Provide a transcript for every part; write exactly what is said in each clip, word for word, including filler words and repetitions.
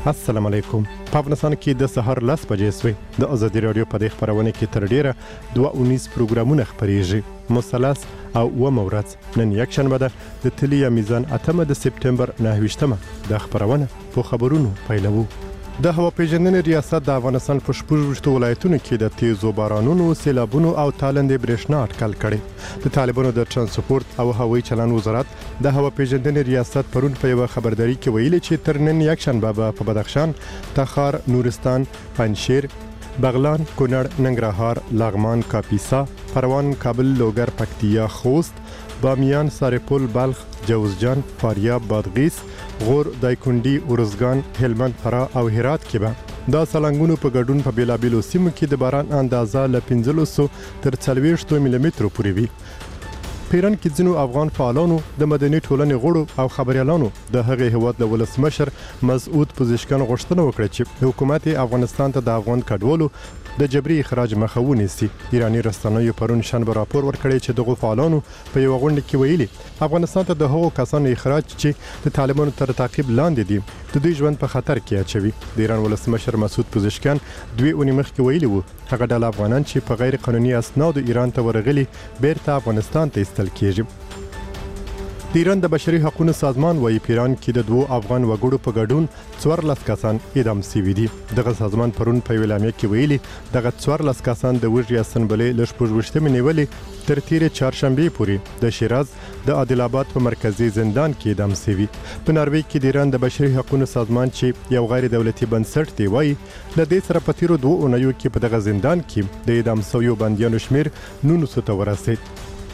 السلام علیکم. په افغانستان کې د سهار لس بجې سوې د ازادي راډیو په دې خپرونه کې تر ډیره دوه اونیز پروګرامونه خپریږي. مثلث او اوومه ورځ نن یک شنبه ده د تلي یا میزان اتمه د سپتمبر نهه ویشتمه د خپرونه په خبرونو پیلوو. د هوا پیژندنې ریاست د افغانستان په شپږ ویشتو ولایتونو کې د تیزو بارانونو، سیلابونو او تالندې برېښنا اټکل کړي. د طالبانو د ترانسپورت او هوایي چلند وزارت د هوا پیژندنې ریاست پرون په یوه خبرداري کې ویلي چې تر نن یک شنبه به په بدخشان، تخار، نورستان، پنجشیر، بغلان، کونړ، ننګرهار، لغمان، کاپیسا، پروان، کابل، لوګر، پکتیا، خوست، بامیان، سرپل، بلخ، جوزجان، فاریاب، بادغیس، غور، دایکنډي، ارزګان، هلمند، فراه او هرات کې به دا سلنګونو په ګډون په بیلابیلو سیمو کې د باران اندازه له پنځلسو تر څلوېښتو ملي مترو پورې وي. پیران کې ځینو افغان فعالانو د مدني ټولنې غړو او خبريالانو د هغې هیواد د ولسمشر مسعود پزشکان غوښتنه وکړه چې حکومت افغانستان ته د افغان کډوالو د جبري اخراج مخه ونیسي. ایراني رسنیو پرون شنبه راپور ورکړی چې دغه فعالانو په یو غونډه کې ویلي افغانستان ته د هغو کسانو اخراج چې د طالبانو تر تعقیب لاندې دي د دوی ژوند په خطر کې اچوي. د ایران ولسمشر مسعود پزشکان دوی اونۍ مخکې ویلي وو هغه ډله افغانان چې په غیر قانوني اسنادو ایران ته ورغلي بیرته افغانستان ته ایستل کیږي. د ایران د بشري حقوقو سازمان وايي پیران کې د دوه افغان وګړو په ګډون څوارلس کسان اعدام شوي دي. دغه سازمان پرون په اعلامیه کې ویلي دغه څوارلس کسان د وژې اسنبلې له شپږ ویشتمې نیولې تر تیرې چهارشنبې پورې د شیراز د عادل آباد په مرکزي زندان کې اعدام شوي. په ناروې کې د ایران د بشري حقوقو سازمان چې یو غیر دولتي بنسټ دی وايي له دې سره په تیرو دوه اونیو کې په دغه زندان کې د اعدام شویو بندیانو شمیر نولسو ته ورسید.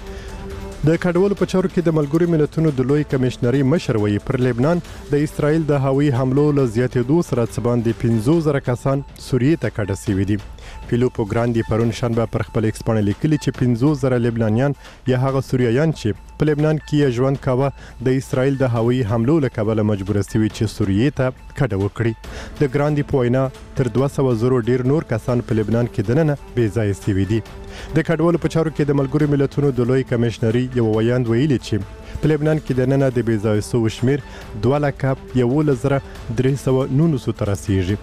د کډوالو په چارو کې د ملګرو ملتونو د لوی کمشنري مشر وایي پر لبنان د اسرائیل د هوایي حملو له زیاتېدو سره څه باندې پنځه زره کسان سوریې ته کډه شوي دي. فیلیپو ګراندي پرون شنبه پر خپل ایکس باندې لیکلي چې پنځه زره لبنانیان یا هغه سوریایان چې په لبنان کې ژوند کاوه د اسرائیل د هوایي حملو له کبله مجبور شوي چې سوریې ته کډه وکړي. د ګراندي په وینا تر دوه سوه زرو ډیر نور کسان په لبنان کې دننه بې ځایه شوي دي. د کډوالو په چارو کې د ملګرو ملتونو د لوی کمشنري یو ویاند ویلي چې په لبنان کې دننه د بې ځایه شوو شمیر دوه لکه یولس زره درې سوه نولسو ته رسیږي.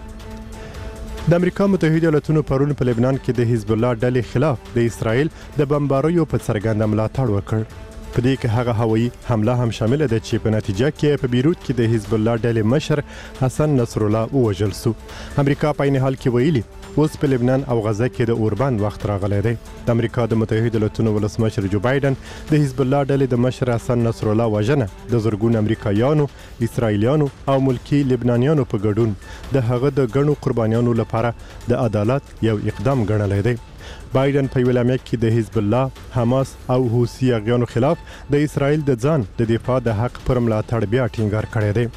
د امریکا متحده ایالاتونو پرون په لبنان کې د حزب الله ډلې خلاف د اسرائیل د بمباریو په څرګنده ملاتړ وکړ. په دې کې هغه هوایي حمله هم شامل ده چې په نتیجه کې په بیروت کې د حزب الله ډلې مشر حسن نصر الله ووژل شو. امریکا په عین حال کې ویلي اوس په لبنان او غزه کې د اوربند وخت راغلی دی. د امریکا د متحده ایالاتونو ولسمشر جو بایدن د حزب الله ډلې د مشر حسن نصر الله وژنه د زرګونو امریکایانو، اسرائیلیانو او ملکی لبنانیانو په ګډون د هغه د ګڼو قربانیانو لپاره د عدالت یو اقدام ګڼلی دی. بایدن په اعلامیه کې د حزب الله، حماس او حوثي اغیانو خلاف د اسرائیل د ځان د دفاع د حق پر ملاتړ بیا ټینګار کړی دی.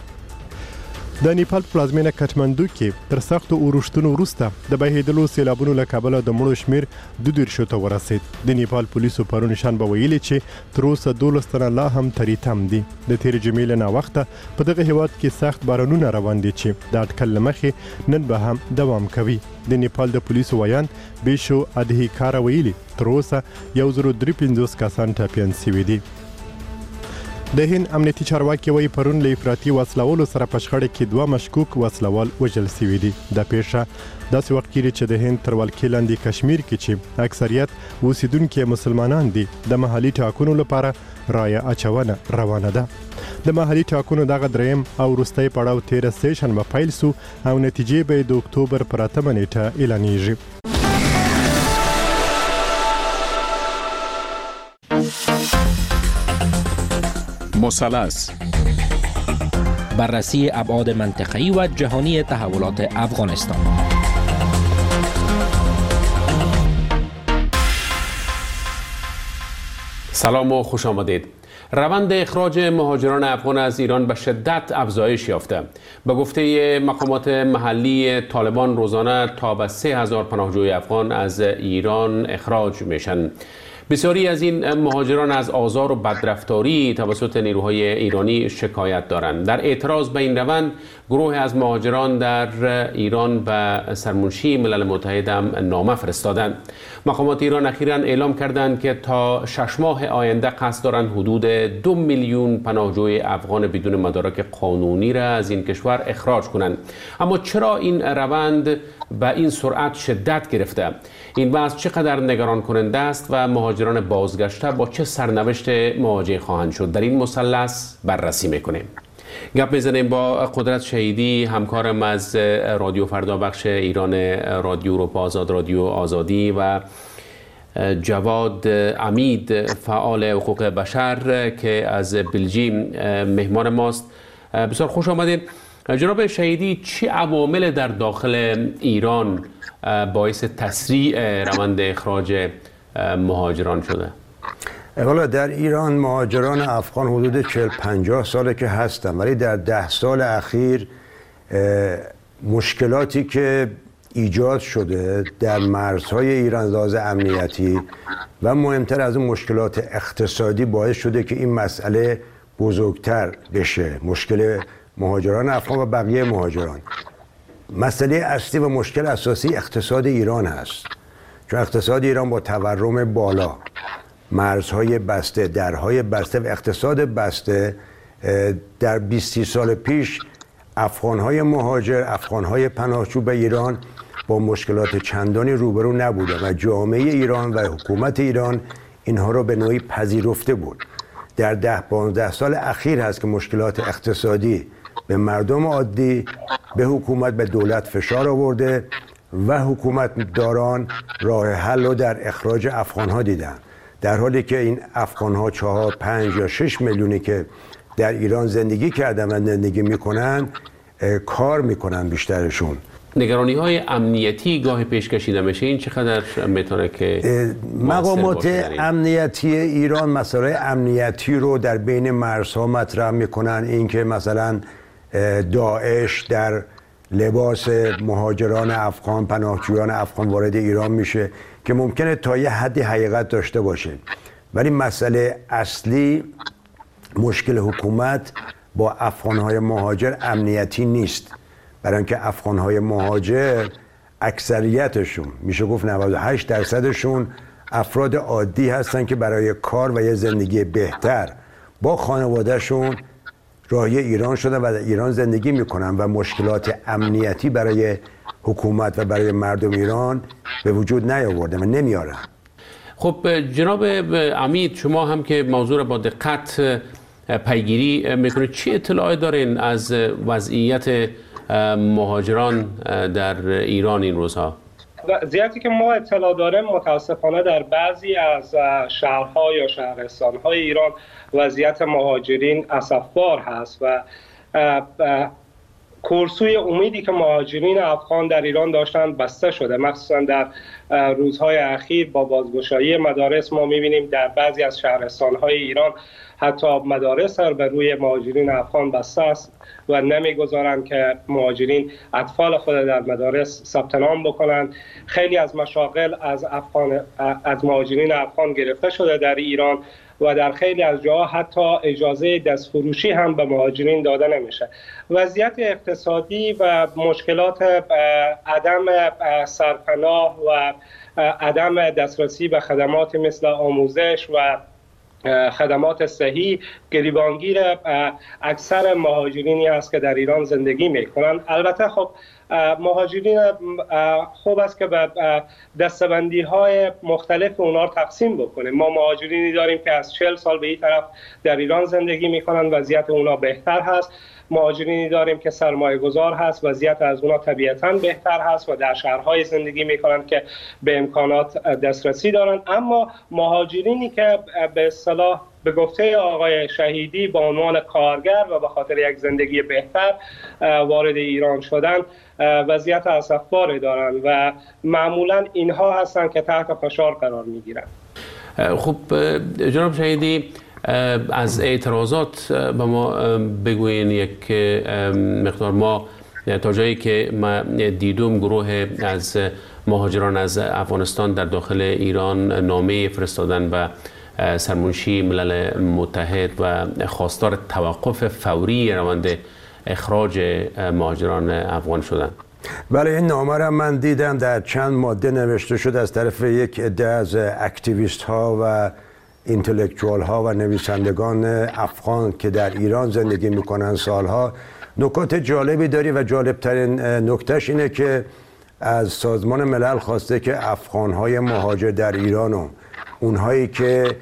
د نیپال پلازمینه کټمندو کې تر سختو اورښتونو وروسته د بهیدلو سیلابونو له کبله د مړو شمیر دوه دېرشو ته ورسید. د نیپال پولیسو پرون شنبه ویلي چې تر اوسه دولس تنه لا هم تری تم دي. د تیرې جمعې له ناوخته په دغه هیواد کې سخت بارانونه روان دي چې د اټکل له مخې نن به هم دوام کوي. د نیپال د پولیسو ویاند بیشو ادهیکارا ویلي تر اوسه یو زرو درې پنځوس کسان ټپیان شوي دي. د هند امنیتي چارواکي وایي پرون له افراطي وسلوالو سره په شخړه کې دوه مشکوک وسلوال وژل شوي دي. دا پیښه داسې وخت کې چې د هند تر ولکې لاندې کشمیر کې چې اکثریت اوسیدونکي مسلمانان دي د محلي ټاکنو لپاره رایه اچونه روانه ده. د محلي ټاکنو دغه دریم او وروستی پړاو تیره سه شنبه پیل سو او نتیجې به د اکتوبر پر اتمه نیټه اعلانیږي. مثلث بررسی ابعاد منطقه‌ای و جهانی تحولات افغانستان. سلام و خوش آمدید. روند اخراج مهاجران افغان از ایران به شدت افزایش یافته. به گفته مقامات محلی طالبان روزانه تا به سه هزار پناهجوی افغان از ایران اخراج میشن. بسیاری از این مهاجران از آزار و بدرفتاری توسط نیروهای ایرانی شکایت دارند. در اعتراض به این روند گروه از مهاجران در ایران و سرمنشی ملل متحد هم نامه فرستادند. مقامات ایران اخیراً اعلام کردند که تا شش ماه آینده قصد دارند حدود دو میلیون پناهجوی افغان بدون مدارک قانونی را از این کشور اخراج کنند. اما چرا این روند به این سرعت شدت گرفته؟ این بحث چقدر نگران کننده است و مهاجران بازگشته با چه سرنوشت مواجه خواهند شد؟ در این مثلث بررسی میکنیم. گپ میزنیم با قدرت شهیدی، همکارم از رادیو فردا بخش ایران رادیو اروپا آزاد، رادیو آزادی، و جواد امید، فعال حقوق بشر که از بلژیم مهمان ماست. بسیار خوش آمدید. جناب شهیدی، چه عوامل در داخل ایران باعث تسریع روند اخراج مهاجران شده؟ والا در ایران مهاجران افغان حدود چهل پنجاه ساله که هستن، ولی در ده سال اخیر مشکلاتی که ایجاد شده در مرزهای ایران لحاظ امنیتی و مهمتر از اون مشکلات اقتصادی باعث شده که این مسئله بزرگتر بشه. مشکل مهاجران افغان و بقیه مهاجران، مسئله اصلی و مشکل اساسی اقتصاد ایران هست، چون اقتصاد ایران با تورم بالا، مرزهای بسته، درهای بسته و اقتصاد بسته، در بیست سال پیش افغانهای مهاجر، افغانهای پناهجو به ایران با مشکلات چندانی روبرو نبودند و جامعه ایران و حکومت ایران اینها را به نوعی پذیرفته بود. در ده پانزده سال اخیر هست که مشکلات اقتصادی به مردم عادی، به حکومت، به دولت فشار آورده و حکومت داران راه حل رو در اخراج افغانها دیدن، در حالی که این افغانها چهار پنج یا شش میلیونی که در ایران زندگی کردن و زندگی میکنن کار میکنن بیشترشون. نگرانی های امنیتی گاه پیش کشیده میشه، این چقدر میتونه که مقامات امنیتی ایران مسائل امنیتی رو در بین مرزها مطرح میکنن، اینکه مثلا داعش در لباس مهاجران افغان، پناهجویان افغان وارد ایران میشه که ممکنه تا یه حدی حقیقت داشته باشه، ولی مسئله اصلی مشکل حکومت با افغانهای مهاجر امنیتی نیست، برای اینکه افغانهای مهاجر اکثریتشون میشه گفت نود و هشت درصدشون افراد عادی هستن که برای کار و یه زندگی بهتر با خانوادهشون راهی ایران شدن و در ایران زندگی میکنن و مشکلات امنیتی برای حکومت و برای مردم ایران به وجود نیاوردن و نمیارن. خب جناب امید، شما هم که موضوع را با دقت پیگیری میکنید، چه اطلاعی دارین از وضعیت مهاجران در ایران این روزها؟ وضعیتی که ما اطلاع داریم متاسفانه در بعضی از شهرها یا شهرستانهای ایران وضعیت مهاجرین اسفبار هست و کورسوی امیدی که مهاجرین افغان در ایران داشتند بسته شده. مخصوصا در روزهای اخیر با بازگشایی مدارس ما می‌بینیم در بعضی از شهرستان‌های ایران حتی مدارس بر روی مهاجرین افغان بسته است و نمیگذارند که مهاجرین اطفال خود در مدارس ثبت نام بکنند. خیلی از مشاغل از افغان از مهاجرین افغان گرفته شده در ایران و در خیلی از جاها حتی اجازه دستفروشی هم به مهاجرین داده نمیشه. وضعیت اقتصادی و مشکلات عدم سرپناه و عدم دسترسی به خدمات مثل آموزش و خدمات صحی گریبانگیر اکثر مهاجرینی است که در ایران زندگی میکنند. البته خب مهاجرین خوب است که به دستبندی های مختلف اونا تقسیم بکنیم. ما مهاجرینی داریم که از چهل سال به این طرف در ایران زندگی میکنند، وضعیت اونا بهتر هست. مهاجرینی داریم که سرمایه گذار هست، وضعیت از اونا طبیعتاً بهتر هست و در شهرهای زندگی میکنند که به امکانات دسترسی دارند. اما مهاجرینی که به اصطلاح به گفته آقای شهیدی به عنوان کارگر و به خاطر یک زندگی بهتر وارد ایران شدن وضعیت اسفباری دارند و معمولاً اینها هستند که تحت فشار قرار میگیرند. خب جناب شهیدی، از اعتراضات به ما بگوین یک مقدار. ما تا جایی که ما دیدم گروه از مهاجران از افغانستان در داخل ایران نامه فرستادن و سرمنشی ملل متحد و خواستار توقف فوری روند اخراج مهاجران افغان شدند. بله، این نامه را من دیدم، در چند ماده نوشته شد از طرف یک عده از اکتیویست ها و اینتלקچوال ها و نویسندگان افغان که در ایران زندگی میکنن سالها. نکات جالبی داری و جالبترین نکتهش اینه که از سازمان ملل خواسته که افغان های مهاجر در ایران و اونهایی که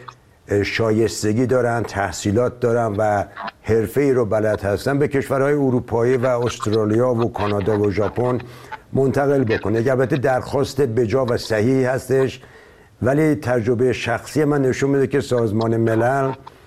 شایستگی دارن، تحصیلات دارن و حرفه‌ای رو بلد هستن به کشورهای اروپایی و استرالیا و کانادا و ژاپن منتقل بکنه. البته درخواست بجا و صحیح هستش، ولی تجربه شخصی من نشون میده که سازمان ملل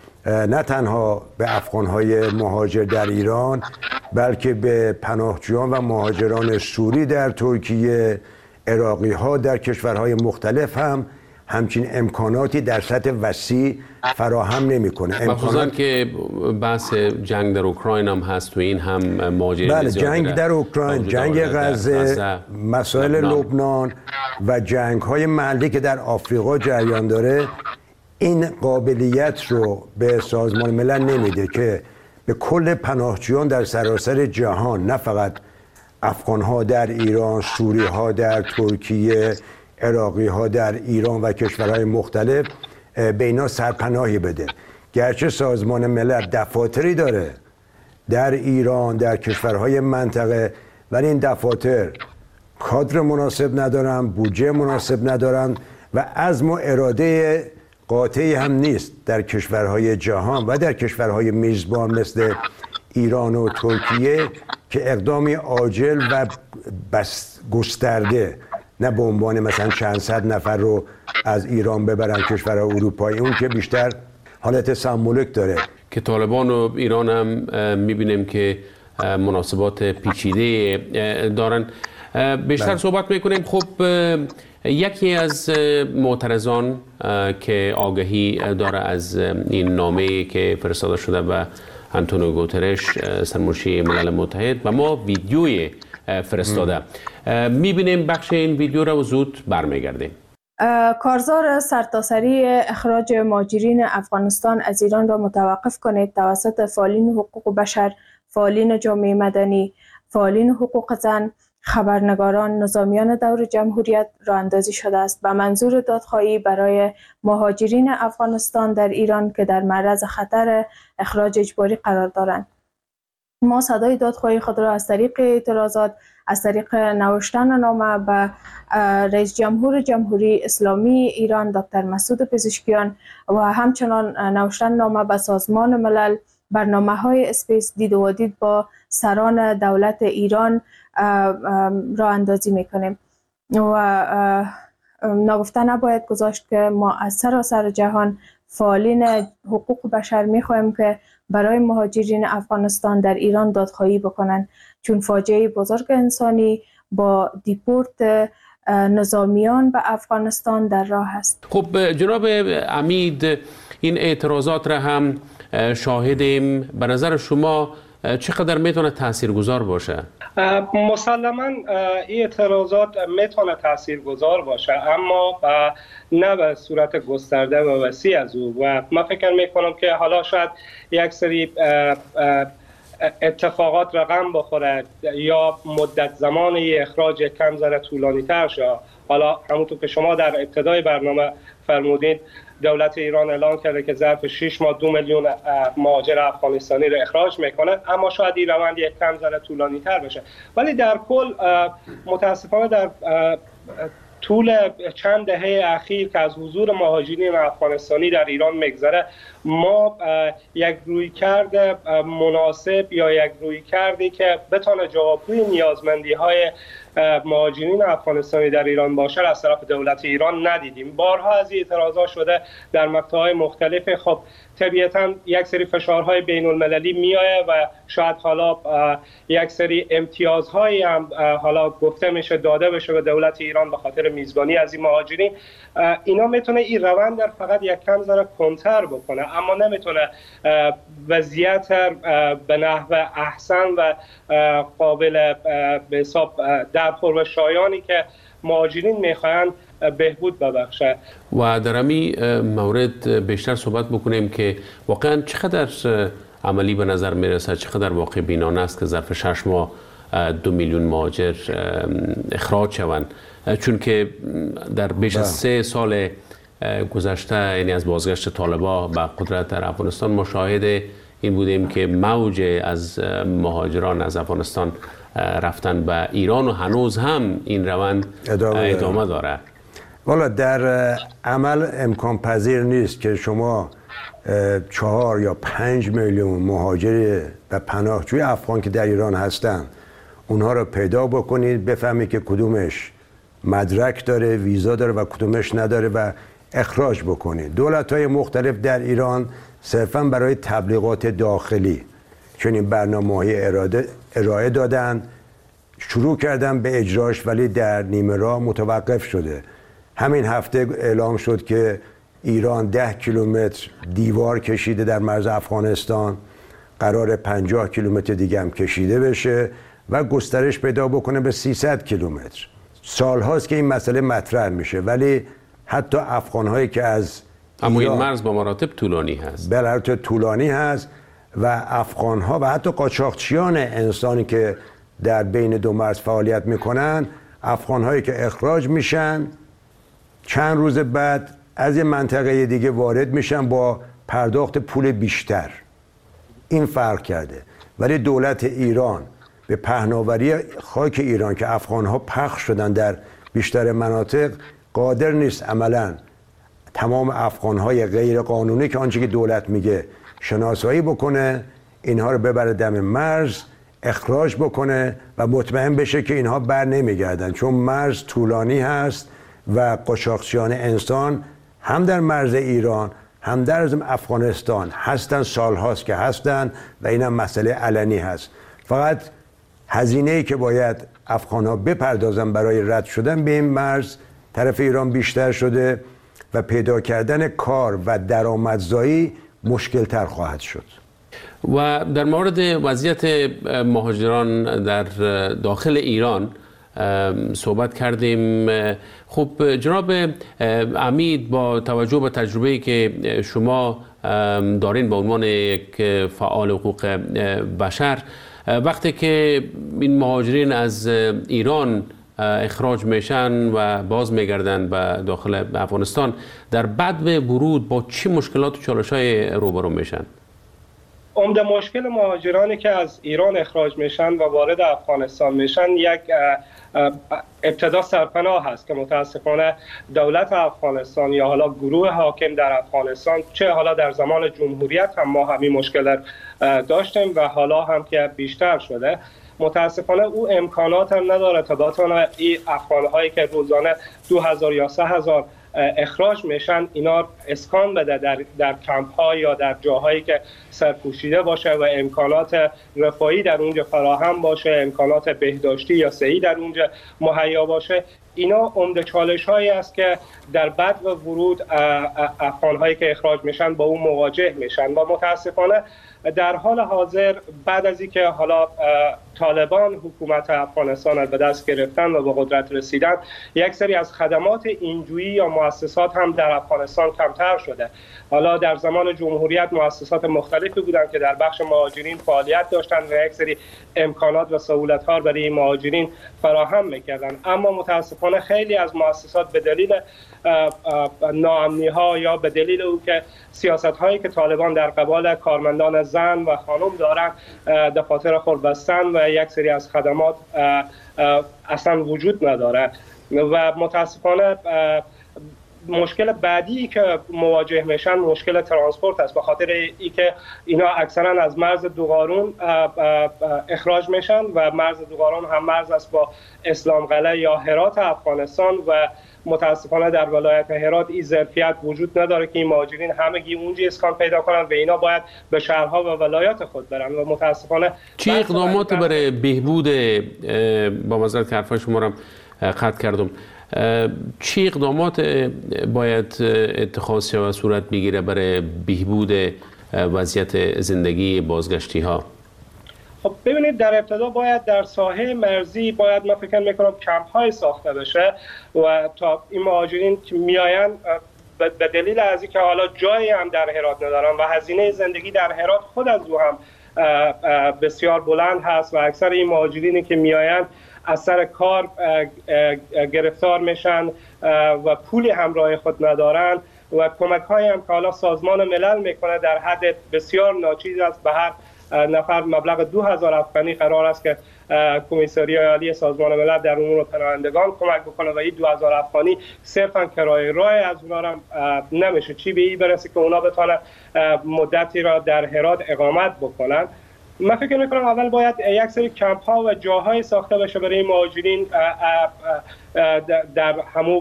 نه تنها به افغانهای مهاجر در ایران بلکه به پناهجویان و مهاجران سوری در ترکیه، عراقی ها در کشورهای مختلف هم همچین امکاناتی در سطح وسیع فراهم نمیکنه. مخصوصا که بحث جنگ در اوکراین هم هست و این هم ماجرای بله، جنگ در اوکراین، جنگ غزه، مسائل لبنان و جنگ های محلی که در آفریقا جریان داره این قابلیت رو به سازمان ملل نمیده که به کل پناهجویان در سراسر جهان، نه فقط افغان ها در ایران، سوری ها در ترکیه، عراقی ها در ایران و کشورهای مختلف، به اینا سرپناهی بده. گرچه سازمان ملل دفاتری داره در ایران، در کشورهای منطقه، ولی این دفاتر کادر مناسب ندارن، بودجه مناسب ندارن و عزم و اراده قاطعی هم نیست در کشورهای جهان و در کشورهای میزبان مثل ایران و ترکیه که اقدامی عاجل و بس گسترده، نه به عنوان مثلا چند صد نفر رو از ایران ببرن کشورهای اروپایی، اون که بیشتر حالت سمبولیک داره. که طالبان و ایران هم میبینیم که مناسبات پیچیده دارن. بیشتر بله. صحبت میکنیم. خب یکی از معترضان که آگاهی داره از این نامه‌ای که فرستاده شده به آنتونیو گوترش سرمنشی ملل متحد و ما ویدیوی فرستاده میبینیم. بخش این ویدیو را زود برمیگردیم. کارزار سرتاسری اخراج مهاجرین افغانستان از ایران را متوقف کنید توسط فعالین حقوق بشر، فعالین جامعه مدنی، فعالین حقوق زن، خبرنگاران، نظامیان دور جمهوریت راه اندازی شده است به منظور دادخواهی برای مهاجرین افغانستان در ایران که در معرض خطر اخراج اجباری قرار دارند. ما صدای دادخواهی خود را از طریق اعتراضات، از طریق نوشتن نامه به رئیس جمهور جمهوری اسلامی ایران دکتر مسعود پزشکیان و همچنان نوشتن نامه به سازمان ملل، برنامه‌های اسپیس دید و دید با سران دولت ایران راه اندازی میکنیم و نگفته نباید گذاشت که ما از سراسر جهان فعالین حقوق بشر میخواهیم که برای مهاجرین افغانستان در ایران دادخواهی بکنن، چون فاجعه بزرگ انسانی با دیپورت نظامیان به افغانستان در راه است. خب جناب عمید، این اعتراضات را هم شاهدیم. به نظر شما چقدر میتونه تاثیرگذار باشه؟ مسلما این اعتراضات میتونه تاثیرگذار باشه، اما نه به صورت گسترده و وسیع از او. و من فکر میکنم که حالا شاید یک سری اتفاقات رقم بخوره یا مدت زمان اخراج کم ذره طولانی تر شه. حالا همونطور که شما در ابتدای برنامه فرمودید، دولت ایران اعلام کرده که ظرف شش ماه دو میلیون مهاجر افغانستانی را اخراج میکنه، اما شاید این روند یک کم ذره طولانی تر بشه. ولی در کل متاسفانه در طول چند دهه اخیر که از حضور مهاجرین افغانستانی در ایران میگذره، ما یک رویکرد مناسب یا یک رویکردی که بتونه جوابگوی نیازمندی های مهاجرین افغانستانی در ایران باشه از طرف دولت ایران ندیدیم. بارها از این اعتراضات شده در مقطع‌های مختلف. خب طبیعتاً یک سری فشارهای بین المللی میآید و شاید حالا یک سری امتیازهایی هم حالا گفته میشه داده بشه به دولت ایران به خاطر میزبانی از این مهاجرین. اینا میتونه این روند در فقط یک کم ذره کنتر بکنه، اما نمیتونه وضعیت به نحو احسن و قابل به حساب درخور و شایانی که مهاجرین میخواهند بهبود ببخشه. و در همین مورد بیشتر صحبت بکنیم که واقعا چقدر عملی به نظر میرسه، چقدر واقع بینانه است که ظرف شش ماه دو میلیون مهاجر اخراج شوند، چون که در بیش از سه سال گذشته، یعنی از بازگشت طالبان به قدرت در افغانستان، ما شاهد این بودیم که موج از مهاجران از افغانستان رفتن به ایران و هنوز هم این روند ادامه, ادامه داره. والا در عمل امکان پذیر نیست که شما چهار یا پنج میلیون مهاجر و پناهجوی افغان که در ایران هستن اونها رو پیدا بکنید، بفهمید که کدومش مدرک داره، ویزا داره و کدومش نداره و اخراج بکنید. دولت‌های مختلف در ایران صرفاً برای تبلیغات داخلی چنین برنامه‌های ارائه دادن، شروع کردن به اجراش، ولی در نیمه راه متوقف شده. همین هفته اعلام شد که ایران ده کیلومتر دیوار کشیده در مرز افغانستان، قرار پنجاه کیلومتر دیگه هم کشیده بشه و گسترش پیدا بکنه به سیصد کیلومتر. سالهاست که این مسئله مطرح میشه، ولی حتی افغان‌هایی که از اما این مرز با مراتب طولانی هست. به مراتب طولانی هست و افغان‌ها و حتی قاچاقچیان انسانی که در بین دو مرز فعالیت میکنن، افغان‌هایی که اخراج میشن چند روز بعد از یه منطقه دیگه وارد میشن با پرداخت پول بیشتر. این فرق کرده. ولی دولت ایران به پهناوری خاک ایران که افغان‌ها پخش شدن در بیشتر مناطق قادر نیست عملاً تمام افغان‌های غیر قانونی که آنچه که دولت میگه شناسایی بکنه، اینها رو ببره دم مرز، اخراج بکنه و مطمئن بشه که اینها بر نمیگردن، چون مرز طولانی هست و قاچاقچیان انسان هم در مرز ایران هم در افغانستان هستن، سالهاست که هستن و اینم مسئله علنی هست. فقط هزینه‌ای که باید افغان‌ها بپردازن برای رد شدن به این مرز طرف ایران بیشتر شده و پیدا کردن کار و درآمدزایی مشکل‌تر خواهد شد. و در مورد وضعیت مهاجران در داخل ایران صحبت کردیم. خب جناب عمید، با توجه به تجربه‌ای که شما دارین به عنوان یک فعال حقوق بشر، وقتی که این مهاجرین از ایران اخراج میشن و باز میگردن به داخل افغانستان، در بعد ورود با چه مشکلات و چالش‌های روبرو میشن؟ عمده مشکل مهاجرانی که از ایران اخراج میشن و وارد افغانستان میشن یک ابتدا سرپناه هست که متاسفانه دولت افغانستان یا حالا گروه حاکم در افغانستان، چه حالا در زمان جمهوریت هم ما همین مشکل داشتیم و حالا هم که بیشتر شده، متاسفانه او امکانات هم نداره تا بتونه این افغان‌هایی که روزانه دو هزار یا سه هزار اخراج میشن اینا اسکان بده در در کمپ‌ها یا در جاهایی که سرپوشیده باشه و امکانات رفاهی در اونجا فراهم باشه، امکانات بهداشتی یا صحی در اونجا مهیا باشه. اینا عمده چالش‌هایی است که در بعد و ورود افغان‌هایی که اخراج میشن با اون مواجه میشن و متاسفانه در حال حاضر بعد از اینکه حالا طالبان حکومت افغانستان را به دست گرفتن و به قدرت رسیدن، یک سری از خدمات اینجویی یا مؤسسات هم در افغانستان کمتر شده. حالا در زمان جمهوریت مؤسسات مختلفی بودند که در بخش مهاجرین فعالیت داشتند و یک سری امکانات و سهولت‌ها برای این مهاجرین فراهم می‌کردند، اما متاسفانه خیلی از مؤسسات به دلیل ناامنی‌ها یا به دلیل او که سیاست‌هایی که طالبان در قبال کارمندان زن و خانم دارند دفاتر خود بستن و یک سری از خدمات اصلا وجود نداره و متاسفانه مشکل بعدی که مواجه میشن مشکل ترانسپورت است، به خاطر اینکه اینا اکثرا از مرز دوغارون اخراج میشن و مرز دوغارون هم مرز است با اسلام قلعه یا هرات افغانستان و متاسفانه در ولایت هرات این ظرفیت وجود نداره که این مهاجرین همگی اونجا اسکان پیدا کنن و اینا باید به شهرها و ولایات خود برن و متاسفانه چه اقدامات برای بهبود با معذرت که حرفای شما رو قطع کردم چه اقدامات باید اتخاذ شود و صورت بگیره برای بهبود وضعیت زندگی بازگشتی ها؟ خب ببینید، در ابتدا باید در ساحه مرزی باید من فکر میکنم کمپ های ساخته بشه و تا این مهاجرین که میآیند به دلیل از اینکه حالا جایی هم در هرات ندارن و هزینه زندگی در هرات خود از او هم بسیار بلند هست و اکثر این مهاجرینی که میآیند از سر کار گرفتار میشن و پولی همراه خود ندارن و کمک های هم که حالا سازمان ملل میکنه در حد بسیار ناچیز است. به هر نفر مبلغ دو هزار افغانی قرار است که کمیسری عالی سازمان ملل در امور پناهندگان کمک بکنه و این دو هزار افغانی صرفا کرایه راه از اونا را نمیشه چی به این برسه که اونا بتونن مدتی را در هرات اقامت بکنن. من فکر میکنم اول باید یک سری کمپ ها و جاهای ساخته بشه برای مهاجرین در همون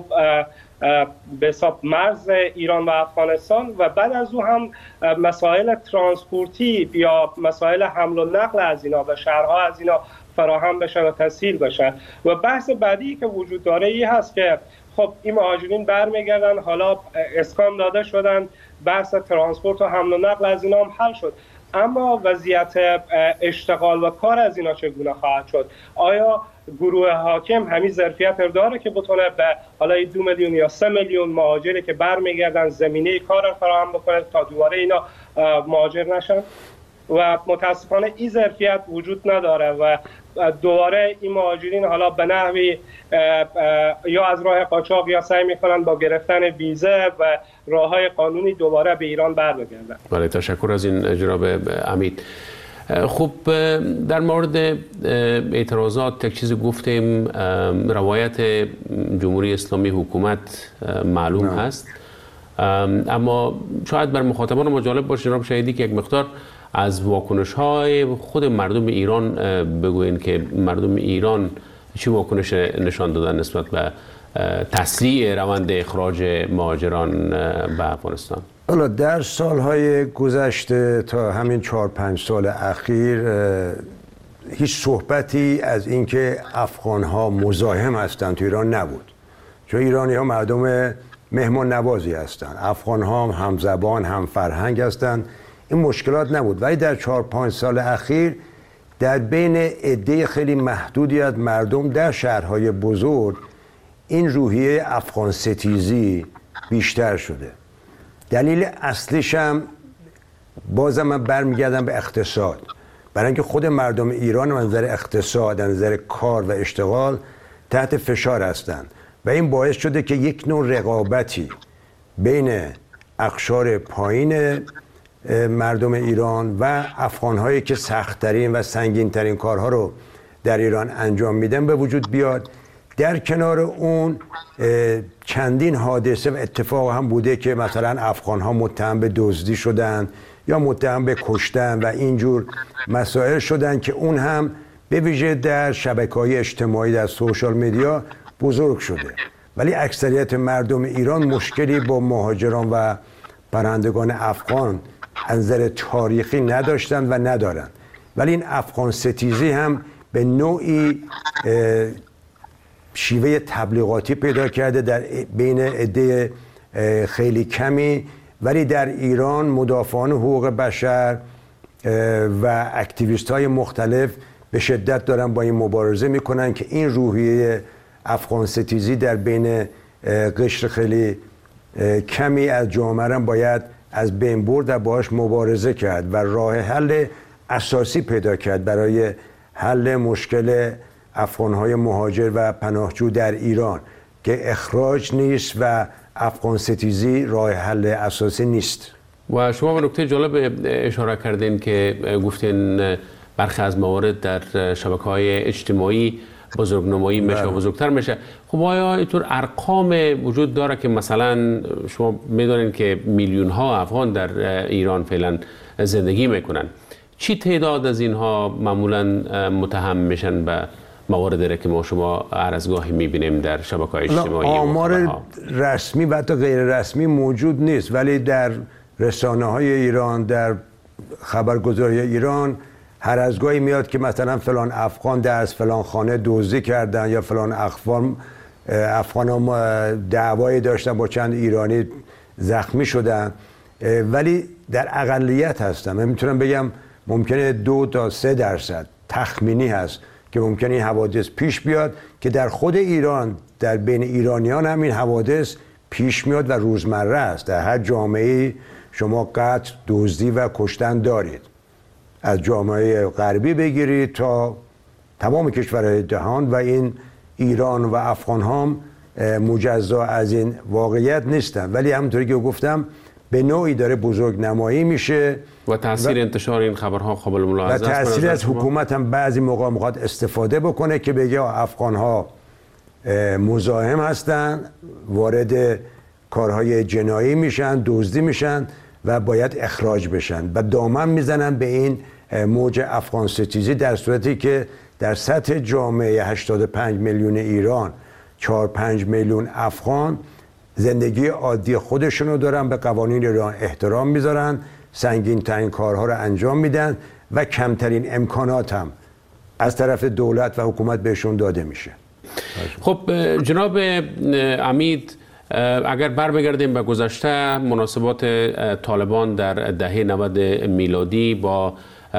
به حساب مرز ایران و افغانستان و بعد از او هم مسائل ترانسپورتی یا مسائل حمل و نقل از اینا و شهرها از اینا فراهم بشه و تسهیل بشه. و بحث بعدی که وجود داره این هست که خب این مهاجرین برمیگردن، حالا اسکان داده شدن، بحث ترانسپورت و حمل و نقل از اینا هم حل شد، اما وضعیت اشتغال و کار از اینا چگونه خواهد شد؟ آیا گروه حاکم همین ظرفیت داره که بتونه به حالا دو میلیون یا سه میلیون مهاجری که برمیگردن زمینه کار فراهم بکنه تا دوباره اینا مهاجر نشن؟ و متاسفانه این ظرفیت وجود نداره و دوباره این مهاجرین حالا به نحوی یا از راه قاچاق یا سعی میکنن با گرفتن ویزه و راههای قانونی دوباره به ایران برگردن. بله، تشکر از این جناب حمید. خب در مورد اعتراضات یک چیزی گفتیم، روایت جمهوری اسلامی حکومت معلوم نه. هست، اما شاید بر مخاطبان ما جالب باشه جناب شهیدی که یک مقدار از واکنش های خود مردم ایران بگوین که مردم ایران چه واکنش نشان دادن نسبت به تسریع روند اخراج مهاجران به افغانستان. حالا در سالهای گذشته تا همین چهار پنج سال اخیر هیچ صحبتی از اینکه افغان‌ها مزاحم هستند تو ایران نبود، چون ایرانی‌ها مردم مهمان نوازی هستند، افغان‌ها هم همزبان هم فرهنگ هستند، این مشکلات نبود. ولی در چهار پنج سال اخیر در بین عده خیلی محدودی از مردم در شهرهای بزرگ این روحیه افغان ستیزی بیشتر شده. دلیل اصلیش هم بازم من برمیگردم به اقتصاد، برای اینکه خود مردم ایران از نظر اقتصاد، از نظر کار و اشتغال تحت فشار هستند و این باعث شده که یک نوع رقابتی بین اقشار پایین مردم ایران و افغان‌هایی که سخت‌ترین و سنگین‌ترین کارها رو در ایران انجام میدن به وجود بیاد. در کنار اون چندین حادثه و اتفاق هم بوده که مثلا افغان‌ها متهم به دزدی شدن یا متهم به کشتن و اینجور مسائل شدن که اون هم به ویژه در شبکه‌های اجتماعی در سوشال میدیا بزرگ شده. ولی اکثریت مردم ایران مشکلی با مهاجران و پناهندگان افغان از نظر تاریخی نداشتن و ندارن، ولی این افغان ستیزی هم به نوعی شیوه تبلیغاتی پیدا کرده در بین عده خیلی کمی، ولی در ایران مدافعان حقوق بشر و اکتیویست های مختلف به شدت دارن با این مبارزه میکنن که این روحیه افغان ستیزی در بین قشر خیلی کمی از جامعه باید از بین برد و باهاش مبارزه کرد و راه حل اساسی پیدا کرد برای حل مشکل افغان‌های مهاجر و پناهجو در ایران که اخراج نیست و افغان ستیزی راه حل اساسی نیست. و شما به نکته جالب اشاره کردین که گفتین برخی از موارد در شبکه‌های اجتماعی بزرگنمایی میشه و بزرگتر میشه. خب آیا اینطور ارقام وجود داره که مثلا شما میدونین که میلیون ها افغان در ایران فعلا زندگی میکنن، چی تعداد از اینها معمولا متهم میشن به مواردی که ما شما هر از گاهی میبینیم در شبکه‌های اجتماعی؟ آمار رسمی و حتی غیر رسمی موجود نیست، ولی در رسانه های ایران، در خبرگزاری ایران هر از گاهی میاد که مثلا فلان افغان در از فلان خانه دزدی کردن یا فلان افغان افغان ها دعوایی داشتن با چند ایرانی زخمی شدن، ولی در اقلیت هستن. من میتونم بگم ممکنه دو تا سه درصد تخمینی هست که ممکنه این حوادث پیش بیاد، که در خود ایران در بین ایرانیان هم این حوادث پیش میاد و روزمره است. در هر جامعه شما قتل، دزدی و کشتن دارید، از جامعه غربی بگیرید تا تمام کشورهای جهان، و این ایران و افغان هم مجزا از این واقعیت نیستن. ولی همونطوری که گفتم به نوعی داره بزرگ نمایی میشه و تاثیر و انتشار این خبرها قابل ملاحظه است. و تاثیر از حکومت هم بعضی موقع میخواد استفاده بکنه که بگه افغان ها مزاحم هستن، وارد کارهای جنایی میشن، دزدی میشن و باید اخراج بشن و دامن میزنن به این موج افغان ستیزی، در صورتی که در سطح جامعه هشتاد و پنج میلیون ایران چهار پنج میلیون افغان زندگی عادی خودشونو دارن، به قوانین ایران احترام میذارن، سنگین ترین کارها رو انجام میدن و کمترین امکانات هم از طرف دولت و حکومت بهشون داده میشه. خب جناب عمید، اگر بر بگردیم به گذشته، مناسبات طالبان در دهه نود میلادی با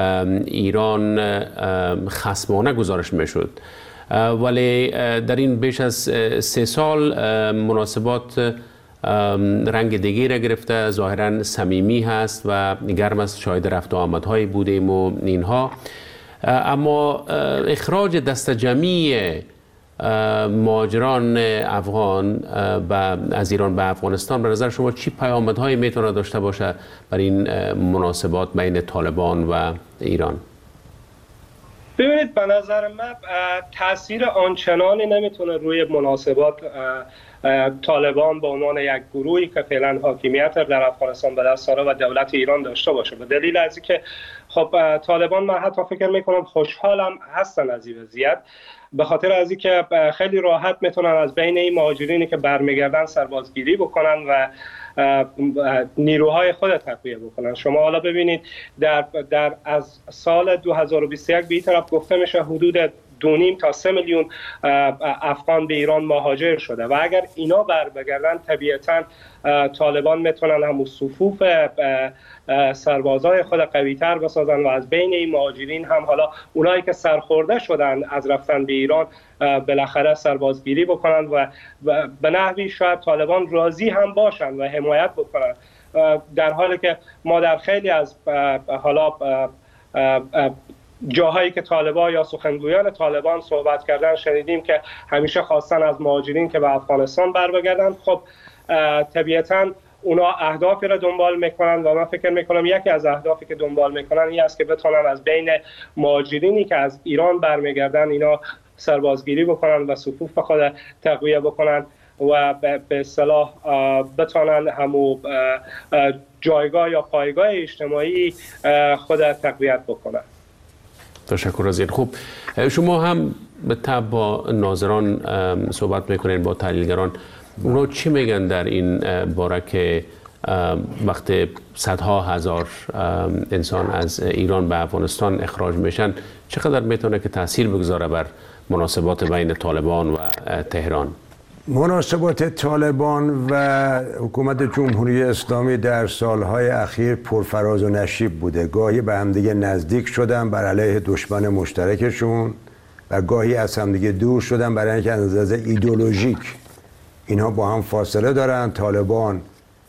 ایران خصمانه گزارش میشد، ولی در این بیش از سه سال مناسبات رنگ دیگری را گرفته، ظاهرا صمیمی هست و گرم از شاهد رفت و آمدهایی بودیم و اینها. اما اخراج دست جمعی مهاجران افغان از ایران به افغانستان به نظر شما چی پیامدهایی میتونه داشته باشه بر این مناسبات بین طالبان و ایران؟ ببینید، به نظر من تاثیر آنچنانی نمیتونه روی مناسبات طالبان به عنوان یک گروهی که فعلا حاکمیت در افغانستان به دست داره و دولت ایران داشته باشه، به دلیل از اینکه خب طالبان، من حتی فکر میکنم خوشحالم هستن از این وضعیت، به خاطر از اینکه خیلی راحت میتونن از بین این مهاجرینی که برمیگردن سربازگیری بکنن و نیروهای خود تقویه بکنن. شما حالا ببینید در در از سال دو هزار و بیست و یک به این طرف گفته میشه حدود دو نیم تا سه میلیون افغان به ایران مهاجر شده و اگر اینا بر بگردن طبیعتاً طالبان میتونن همون صفوف سربازای خود قوی‌تر بسازن و از بین این مهاجرین هم حالا اونایی که سرخورده شدن از رفتن به ایران بالاخره سربازگیری بکنن و به نحوی شاید طالبان راضی هم باشن و حمایت بکنن، در حالی که ما در خیلی از حالا جاهایی که طالبان یا سخنگویان طالبان صحبت کردن شنیدیم که همیشه خواستن از مهاجرین که به افغانستان بر بگردن. خب طبیعتاً اونا اهدافی را دنبال میکنن و من فکر میکنم یکی از اهدافی که دنبال میکنن این است که بتونن از بین مهاجرینی که از ایران برمیگردن اینا سربازگیری بکنن و صفوف خود تقویه بکنن و به اصطلاح بتونن همو جایگاه یا پایگاه اجتماعی خود تقویت بکنن. تشکر از این. خوب، شما هم به تبع با ناظران صحبت میکنین، با تحلیلگران، اونا چی میگن در این باره که وقتی صدها هزار انسان از ایران به افغانستان اخراج میشن چقدر میتونه که تاثیر بگذاره بر مناسبات بین طالبان و تهران؟ مناسبات طالبان و حکومت جمهوری اسلامی در سالهای اخیر پرفراز و نشیب بوده. گاهی به همدیگه نزدیک شدن بر علیه دشمن مشترکشون و گاهی از همدیگه دور شدن برای اینکه از نظر ایدئولوژیک اینها با هم فاصله دارن. طالبان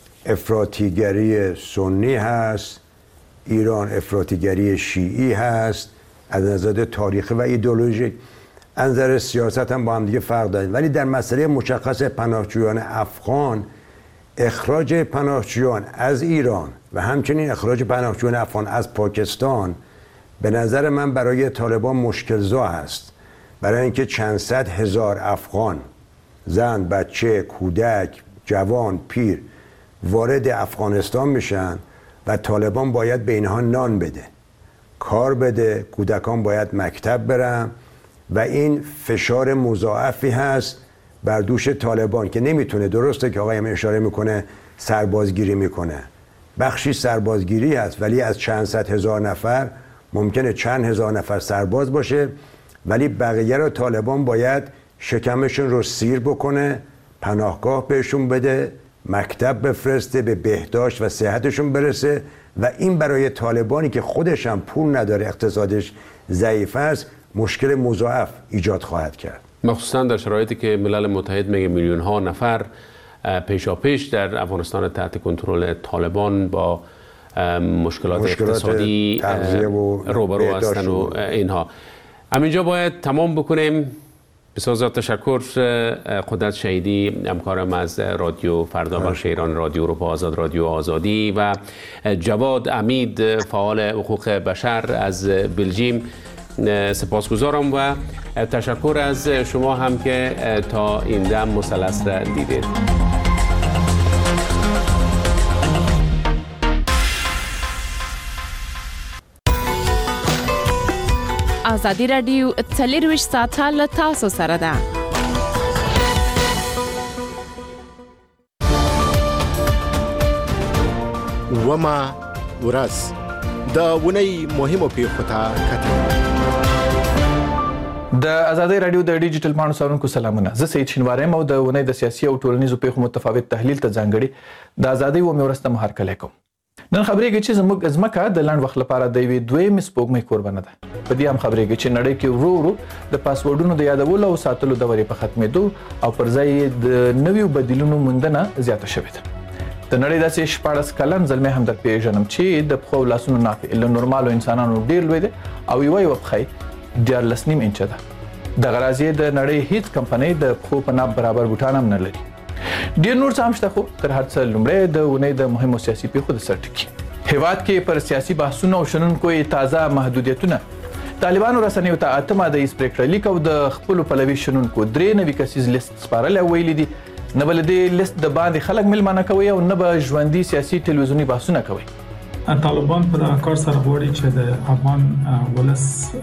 افراطیگری سنی هست، ایران افراطیگری شیعی هست، از نظر تاریخی و ایدئولوژیک. از نظر سیاست هم با هم دیگه فرق دارن، ولی در مسئله مشخص پناهجویان افغان، اخراج پناهجویان از ایران و همچنین اخراج پناهجویان افغان از پاکستان به نظر من برای طالبان مشکل‌زا است، برای اینکه چند صد هزار افغان، زن، بچه، کودک، جوان، پیر وارد افغانستان میشن و طالبان باید به اینها نان بده، کار بده، کودکان باید مکتب برن و این فشار مضاعفی هست بر دوش طالبان که نمیتونه. درسته که آقایم اشاره میکنه سربازگیری میکنه، بخشی سربازگیری هست، ولی از چند صد هزار نفر ممکنه چند هزار نفر سرباز باشه، ولی بقیه رو طالبان باید شکمشون رو سیر بکنه، پناهگاه بهشون بده، مکتب بفرسته، به بهداشت و صحتشون برسه و این برای طالبانی که خودش هم پول نداره، اقتصادش ضعیف است، مشکل مضاعف ایجاد خواهد کرد. مخصوصا در شرایطی که ملل متحد میگه میلیون ها نفر پیشاپیش در افغانستان تحت کنترل طالبان با مشکلات, مشکلات اقتصادی روبرو هستن و اینها. همینجا باید تمام بکنیم. بسیار زیاد تشکر قدرت شهیدی، همکارم از رادیو فردا بخش ایران، رادیو اروپا آزاد، رادیو آزادی، و جواد امید فعال حقوق بشر از بلژیم. سپاسگزارم و تشکر از شما هم که تا این دم مثلث را دیدید. آزادی رادیو څلرویشت ساعته له تاسو سره ده. وما ورځ د اونۍ مهمو پیښو ته کتل. د آزادۍ رادیو د ډیجیټل پاڼو څارونکو سلامونه. زه سید شینواری یم او د اونۍ د سیاسي او ټولنیزو پیښو متفاوت تحلیل ته ځانګړي د آزادۍ و مې ورځ ته مهرکلی کوم. نن خبرېږي چې زموږ ځمکه د لنډ وخت لپاره د یوې دویمې سپوږمۍ کوربنه ده. په دې هم خبرېږي چې نړۍ کې ورو ورو د پاسورډونو د یادولو او ساتلو دورې په ختمېدو او پر ځای یې د نویو بدیلونو موندنه زیاته شوې ده. د نړۍ داسې شپاړس کلن زلمی هم در پېژنم چې د پښو او لاسونو ناف له نورمالو انسانانو ډېر لوی دی او یوه یوه پښه یې دیارلس نیم انچه ده. دغه راز یې د نړۍ هیڅ کمپنۍ د پښو په ناف برابر بوټان هم نه لري. ډېر نور څه هم شته، خو تر هر څه لومړی د اونۍ د مهمو سیاسي پیښو د سر ټکي. هیواد کې پر سیاسي بحثونو او شنونکو یې تازه محدودیتونه، طالبانو رسنیو ته اته ماده یې پرېکړه لیک او د خپلو پلوي شنونکو درې نوي کسیز لیست سپارلی او ویلي دي نه به له دې لیست د باندې خلک میلمانه کوي او نه به ژوندي سیاسي تلویزیوني بحثونه کوي. طالبان په دغه کار سره غواړي چې د افغان ولس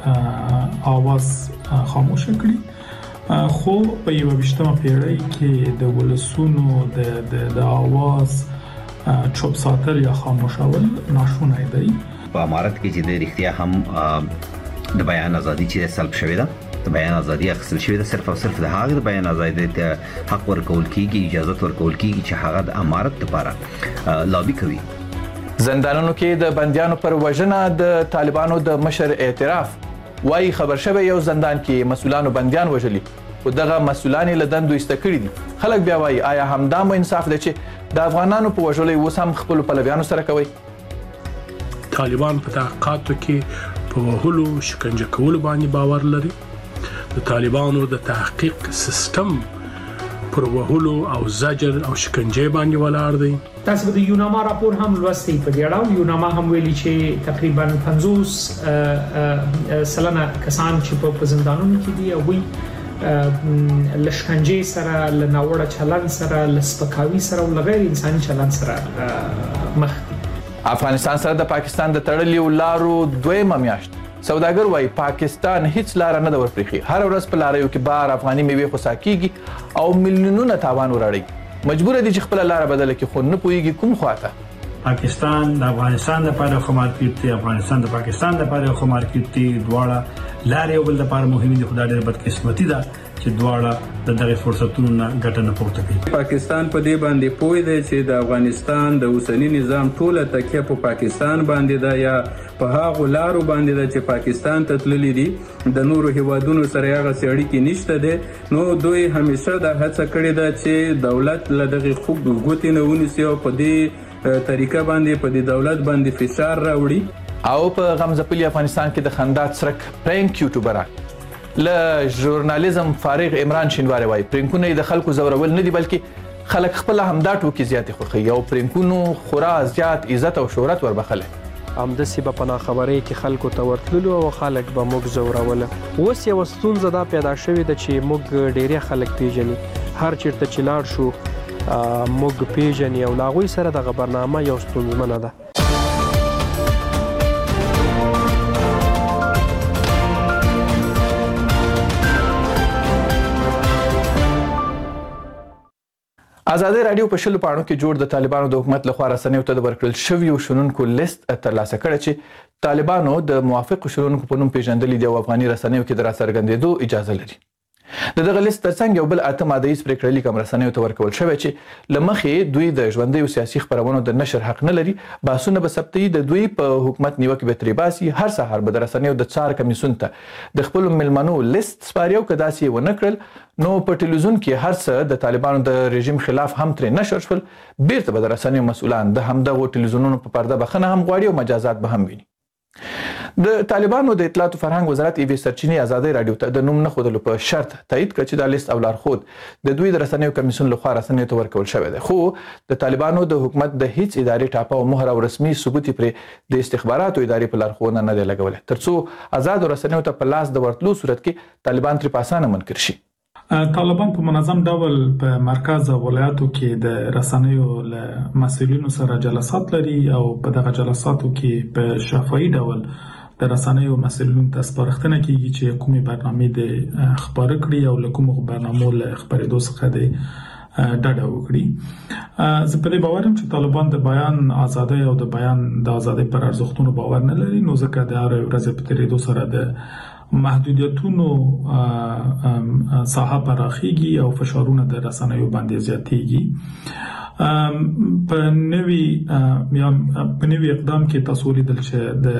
آواز خاموش کړي، خو په یوه ویشتمه پیړۍ کې د ولسونو د آواز چوپ ساتل یا خاموشول ناشونی دی. په امارت کې چې د رښتیا هم د بیان ازادي چې سلب شوې ده، د بیان ازادي اخیستل شوې ده، صرف او صرف د هغه د بیان ازادي ته حق ورکول کیږي، اجازه ورکول کیږي چې هغه د امارت لپاره لابي کوي. زندانونو کې د بندیانو پر وژنه د طالبانو د مشر اعتراف، وايي خبر شوی یو زندان کې مسؤلانو بندیان وژلي او دغه مسؤلان له دندو ایسته کړي دي. خلک بیا وايي آیا همدا مو انصاف دی چې د افغانانو په وژلو اوس هم خپلو پلویانو سره کوي؟ طالبان په تحقیقاتو کې په وهلو شکنجه کولو باندې باور لري. د طالبانو د تحقیق سیستم پر وهلو او زجر او شکنجه باندې ولاړ دی. تاسو د یوناما راپور هم لوستي. په دې اړه یوناما هم ویلي چې تقریبا پنځوس سلنه کسان چې په زندانونو کې دي او وی لشکنجه سره، لناوړه چلند سره، لسپکاوي سره او غیر انساني چلند سره مخ دي. افغانستان سره د پاکستان د تړلیو لارو دویمه میاشت. سوداګر وايي پاکستان هیڅ لار نه ده ورپریښي. هر ورځ په لاریو کې بار افغاني میوې خوسا کیږي او میلیونونه تاوان وراړي. مجبور دي چې خپل لار بدله کړي، خو نه پوهیږي کوم خواته. پاکستان د افغانستان لپاره خو مارکیټ دی، افغانستان د پاکستان لپاره خو مارکیټ دی. دواړه لارې یو بل لپاره مهمې دي، خو دا ډېر بدقسمتي ده چې دواړه د دغه فرصتونو نه ګټه نه پورته کوي. پاکستان په دې باندې پوه دی چې د افغانستان د اوسنی نظام ټوله تکیه په پاکستان باندې ده یا په هغه لارو باندې ده چې پاکستان ته تللی دي. د نورو هیوادونو سره هغه اړیکې نشته دي. نو دوی همیشه دا هڅه کړې ده چې دولت له دغه خوب ګوتې نه ونیسي او په دې طریقه باندې په دې دولت باندې فشار راوړي. او په غمزپلي افغانستان کې د خندا څرک پرینک یوټیوبران له ژورنالیزم فارغ عمران شینواری وايي پرینکونه د خلکو زورول نه دي، بلکې خلک خپل همدا ټوکې زیاتې خوښوي او پرینکونو خورا زیات عزت او شهرت وربخلی. همداسې به په ناخبرۍ کې خلکو ته ورتللو او خلک به موږ ځوروله. اوس یوه ستونزه دا پیدا شوې ده چې موږ ډېری خلک پیژني، هر چېرته چې لاړ شو موږ پیژني او له هغوی سره دغه برنامه یو ستونزمنه ده. آزادۍ راډیو په شلو پاڼو کې جوړ د طالبانو د حکومت لخوا رسنیو ته د ورکړل شویو شنونکو لیست ترلاسه کړی چې طالبانو د موافقو شنونکو په نوم پیژندلي دي او افغاني رسنیو کې د راڅرګندېدو اجازه لري. د دغه لیست ترڅنګ یو بل اته ماده ییز پریکړه لیک هم رسنیو ته ورکول شوی چې له مخې دوی د ژوندیو سیاسي خپرونو د نشر حق نه لري. بحثونه به ثبتوي، د دوی په حکومت نیوکې به ترې باسي. هر سهار به د رسنیو د څار کمیسیون ته د خپلو میلمنو لیست سپاري او که داسې یې ونه کړل نو په ټلویزیون کې هر څه د طالبانو د رژیم خلاف هم ترې نشر شول. بیرته به د رسنیو مسؤلان د همدغو ټلویزیونونو په پرده بخښنه هم غواړي او مجازات به هم ویني. د طالبانو د اطلاعات او فرهنګ وزارت ایوې سرچینې ازادۍ راډیو ته د نوم نه ښودلو په شرط تایید کړ چې دا لیست او لارښود د دوی د رسنیو کمیسیون لخوا رسنیو ته ورکول شوی دی. خو د طالبانو د حکومت د هیڅ ادارې ټاپه او مهر او رسمي ثبوت پرې د استخباراتو ادارې په لارښوونه نه دی لګولی تر څو آزادو رسنیو ته په لاس د ورتلو صورت کې طالبان ترې په اسانه منکر شي. طالبان په منظم ډول په مرکز او ولایاتو کې د رسنیو له مسؤلینو سره جلسات لري او په دغه جلساتو کې په شفاهي ډول د رسنیو مسؤلینو ته سپارښتنه کیږي چې کومې برنامې د خبرې کړي او له کومو برنامو له خبرېدو څخه د ډډه وکړي. زه په دې باور یم چې طالبان د بیان ازادۍ او د بیان د ازادۍ پر ارزښتونو باور نه لري، نو ځکه د هر ورځې په تېرېدو سره د محدودیتونو ساحه پراخیږي او فشارونه د رسنیو باندې زیاتېږي. په نوي یا په نوي اقدام کې تاسو لیدل چې د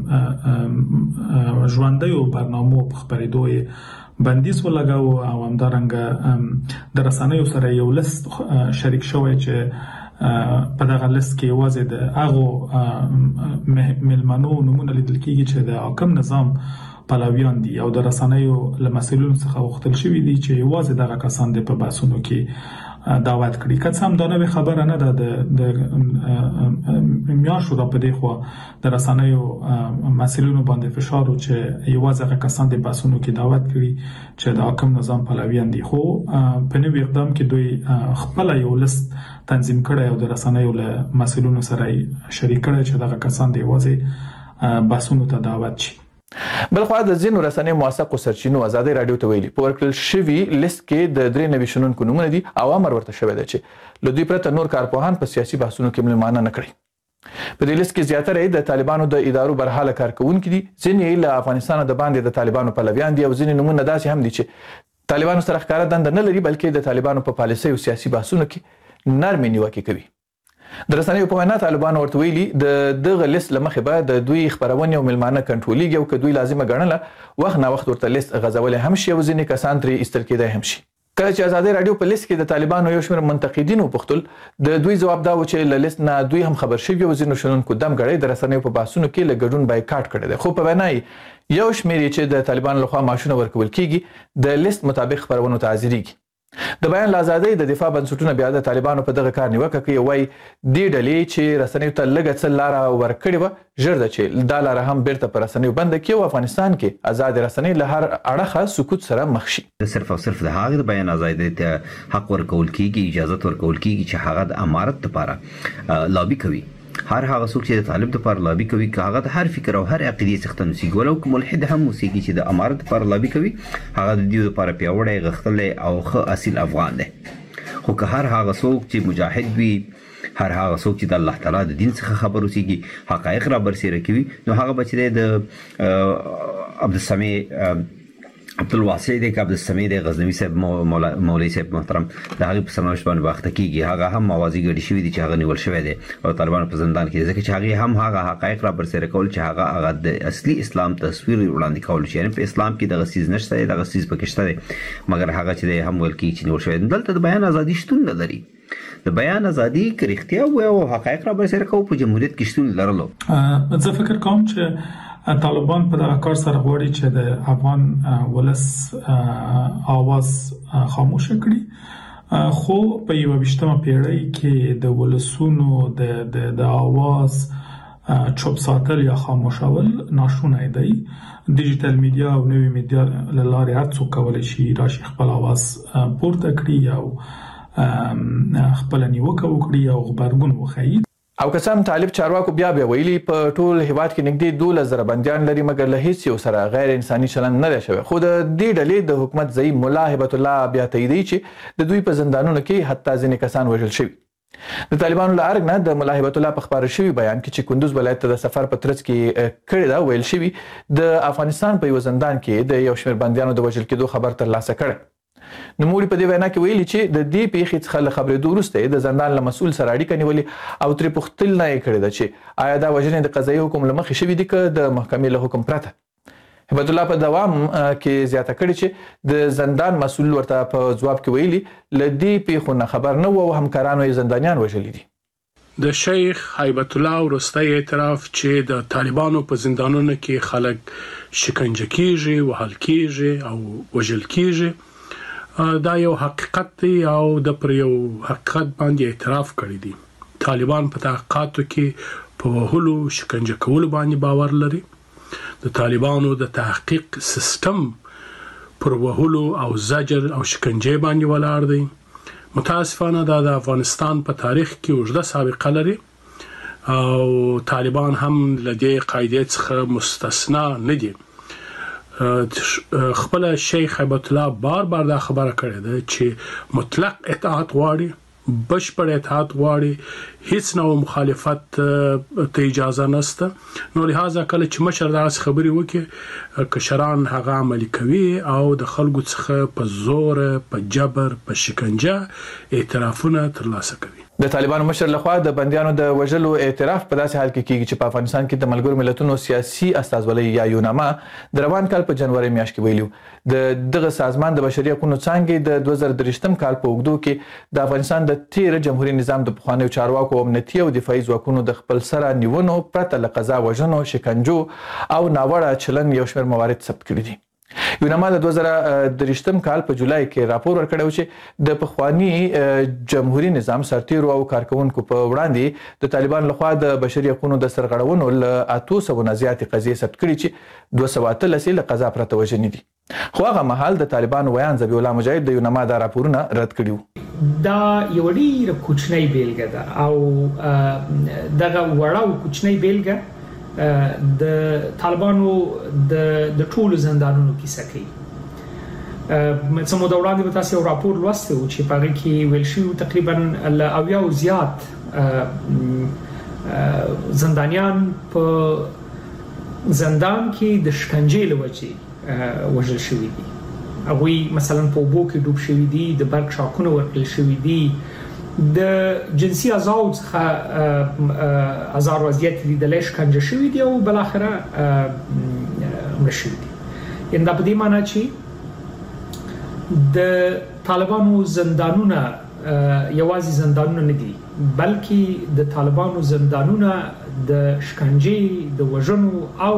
ژوندیو برنامو په خبرېدو یې بندیز ولګاوه او همدارنګه د رسنیو سره یو لیست شریک شوی چې په دغه لیست کې یوازې د هغو میلمنو نومونه لیدل کېږي چې د حاکم نظام پلویان دي او د رسنیو له مسؤلینو څخه غوښتل شوي دي چې یوازې دغه کسان د په بحثونو کې دعوت کړي. که څه هم دا نوې خبره نه ده، د میاشتو راپدې خوا د رسنیو مسؤلینو باندې فشار و چې یوازې هغه کسان د بحثونو کې دعوت کړي چې د حاکم نظام پلویان دي. خو په نوي اقدام کې دوی خپله یو لیست تنظیم کړی او د رسنیو له مسؤلینو سره شریک کړی چې دغه کسان د یوازې بحثونو ته دعوت شي. بلخوا د ځینو رسنیو موثقو سرچینو ازادۍ راډیو ته ویلي په ورکړل شوي لیست کې د درې نوي شنونکو نومونه دي او امر ورته شوی دی چې له دوی پرته نور کارپوهان په سیاسي بحثونو کې مېلمانه نه کړي. په دې لیست کې زیاتره د طالبانو د ادارو برحاله کارکوونکي دي، ځینې له افغانستان د باندې د طالبانو پلویان دي او ځینې نومونه داسې هم دي چې طالبانو سره ښکاره دنده نه لري بلکې د طالبانو په پالیسۍ او سیاسي بحثونو کې نرمې نیوکې کوي. د رسنیو په وینا طالبانو ورته ویلي د دغه لیست له مخې به د دوی خپرونې او میلمانه کنټرولېږي او که دوی لازمه ګڼله وخت ناوخت ورته لیست غځولی هم شي او ځینې کسان ترې ایستل کېدی هم شي. کله چې ازادۍ راډیو په لیست کې د طالبانو یو شمېر منتقدینو وپوښتل د دوی ځواب دا و چې له لیست نه دوی هم خبر شوي او ځینو شنونکو دم ګړی د رسنیو په بحثونو کې له ګډون بایکاټ کړی دی. خو په وینا یې یو شمېر یې چې د طالبانو لخوا معاشونه ورکول کېږي د لیست مطابق خپرونو ته حاضرېږي. د بیان له ازادۍ د دفاع بنسټونه بیا د طالبانو په دغه کار نیوکه کوي او وایي دې ډلې چې رسنیو ته لږه څه لاره ورکړې وه ژر ده چې دا لاره هم بیرته په رسنیو بنده کړي او افغانستان کې ازادې رسنۍ له هر اړخه سکوت سره مخ شي. صرف او صرف د هغه د بیان ازادۍ ته حق ورکول کیږي، اجازه ورکول کیږي چې هغه د امارت لپاره لابي کوي. هر هغه څوک چې د طالب لپاره لابي کوي که هغه د هر فکر او هر عقیدې څخه نوسیږي ولو که ملحد هم اوسیږي چې د امارت لپاره لابي کوي هغه د دې لپاره پیاوړی غښتلی او ښه اصیل افغان دی. خو که هر هغه څوک چې مجاهد وي، هر هغه څوک چې د الله تعالی د دین څخه خبر اوسیږي، حقایق را برسېره کوي، نو هغه به چې د عبدالسمیع عبدالواسع دی که عبدالسمیع دی غزنوي صاحب مولوي صاحب محترم د هغې په سرنوشت باندې باخته کېږي. هغه هم موازي ګډې شوي دي چې هغه نیول شوی دی او طالبانو په زندان کې دی ځکه چې هغې هم هغه حقایق را برسېره کول چې هغه هغه د اصلي اسلام تصویر وړاندې کول شي. یعنې په اسلام کې دغه څیز نشته دی، دغه څیز پکې شته دی، مګر هغه چې دی هم ویل کېږي چې نیول شوی دی. دلته د بیان ازادي شتون نه لري. د بیان ازادي که رښتیا ووایو او حقایق را برسېره کوو په جمهوریت کې شتون لرلو. زه فکر کوم چې طالبان په دغه کار سره غواړي چې د افغان ولس آواز خاموش کړي، خو په یو ویشتمه پیړۍ کې د ولسونو د د آواز چوپ ساتل یا خاموشول ناشونی دی. ډیجیټل میډیا او نوې میډیا له لارې هر څوک کولی شي راشي خپل آواز پورته کړي او خپل نیوکه وکړي او غبرګون وښیي. او که څه هم طالب چارواکو بیا بیا ویلي په ټول هیواد کې نږدې دولس زره بندیان لري مګر له هیڅ یو سره غیر انساني چلند نه دی شوی. خو د دې ډلې د حکومت ضعیف ملا هبت الله بیا تاییدوي چې د دوی په زندانونو کې حتی ځینې کسان وژل شوي. د طالبانو له ارګ نه د ملا هیبت الله په خبره شوی بیان کې چې کندوز ولایت ته د سفر په ترڅ کې کړی دا ویل شوی د افغانستان په یو زندان کې د یو شمېر بندیانو د وژل کېدو خبر ترلاسه کړی. نوموړي په دې وینا کې ویلي چې د دې پیښې څخه له خبرېدو وروسته د زندان له مسؤل سره اړیکه نیولې او ترې پوښتنه یې کړې ده چې آیا دا وژنې د قضایي حکم له مخې شوي دي که د محکمې له حکم پرته. هیبت الله په دوام کې زیاته کړې چې د زندان مسؤل ورته په ځواب کې ویلي له دې پیښو نه خبر نه و او همکارانو یې زندانیان وژلي دي. د شیخ هیبت الله وروستی اعتراف چې د طالبانو په زندانونو کې خلک شکنجه کیږي، وهل کیږي او وژل کیږي دا یو حقیقت دی او د پر یو حقیقت باندې اعتراف کړی دی. طالبان په تحقیقاتو کې په وهلو شکنجه کولو باندې باور لري. د طالبانو د تحقیق سیستم پر وهلو او زجر او شکنجه باندې ولاړ دی. متاسفانه دا د افغانستان په تاریخ کې اوږده سابقه لري او طالبان هم له دې قاعدې څخه مستثنا نه دي. خپل شیخ هیبت الله بار بار دا خبره کړې ده چې مطلق اطاعت غواړي، بشپړ اطاعت غواړي، هیڅ نوع مخالفت ته اجازه نشته. نو لہذا کله چې مشر داسې خبرې وکړي کشران هغه عملي کوي او د خلکو څخه په زور، په جبر، په شکنجه اعترافونه ترلاسه کوي. د طالبانو مشر لخوا د بندیانو د وژلو اعتراف په داسې حال کې کیږي چې په افغانستان کې د ملګرو ملتونو سیاسي استازولۍ یا یوناما د روان کال په جنوري میاشت کې ویلو د دغه سازمان د بشري حقوقو څانګې د دوه زره درې کال په اوږدو کې د افغانستان د تیر جمهوریت نظام د پخوانیو چارواکو امنیتي او دفاعي ځواکونو د خپل سره نیونو پرته له قضا وژنو، شکنجو او ناوړه چلن یو شمېر موارد ثبت کړي دي. یوناما د دوه زره درې کال په جولای کې راپور ورکړی چې د پخواني جمهوریت نظام سرتیرو او کارکونکو په وړاندې د طالبان لخوا د بشري حقوقو د سرغړونو له اتو سوو نه زیاتې قضیې ثبت کړي چې دوه سوه اتلس له قضا پرته وژنې دي. خو هغه مهال د طالبانو ویان ذبیح الله مجاهد د یوناما دا راپورونه رد کړي وو. دا یو ډېره کوچنۍ بیلګه ده او دغه وړه او کوچنۍ بیلګه د طالبانو د د ټولو زندانونو کیسه کوي. څه موده وړاندې به تاسو یو راپور لوستی و چې په هغې کې ویل شوي تقریبا له اویاو زیات زندانیان په زندان کې د شکنجې له وجې وژل شوي دي. هغوی مثلا په اوبو کې ډوب شوي دي، د برق شاکونه ورکړل شوي دي، د جنسي اعضاو څخه ازار وضعیت لیدلی شکنجه شوي دي او بالاخره مړه شوي دي. یعنې دا په دې معنی چې د طالبانو زندانونه یوازې زندانونه نه دي بلکې د طالبانو زندانونه د شکنجې، د وژنو او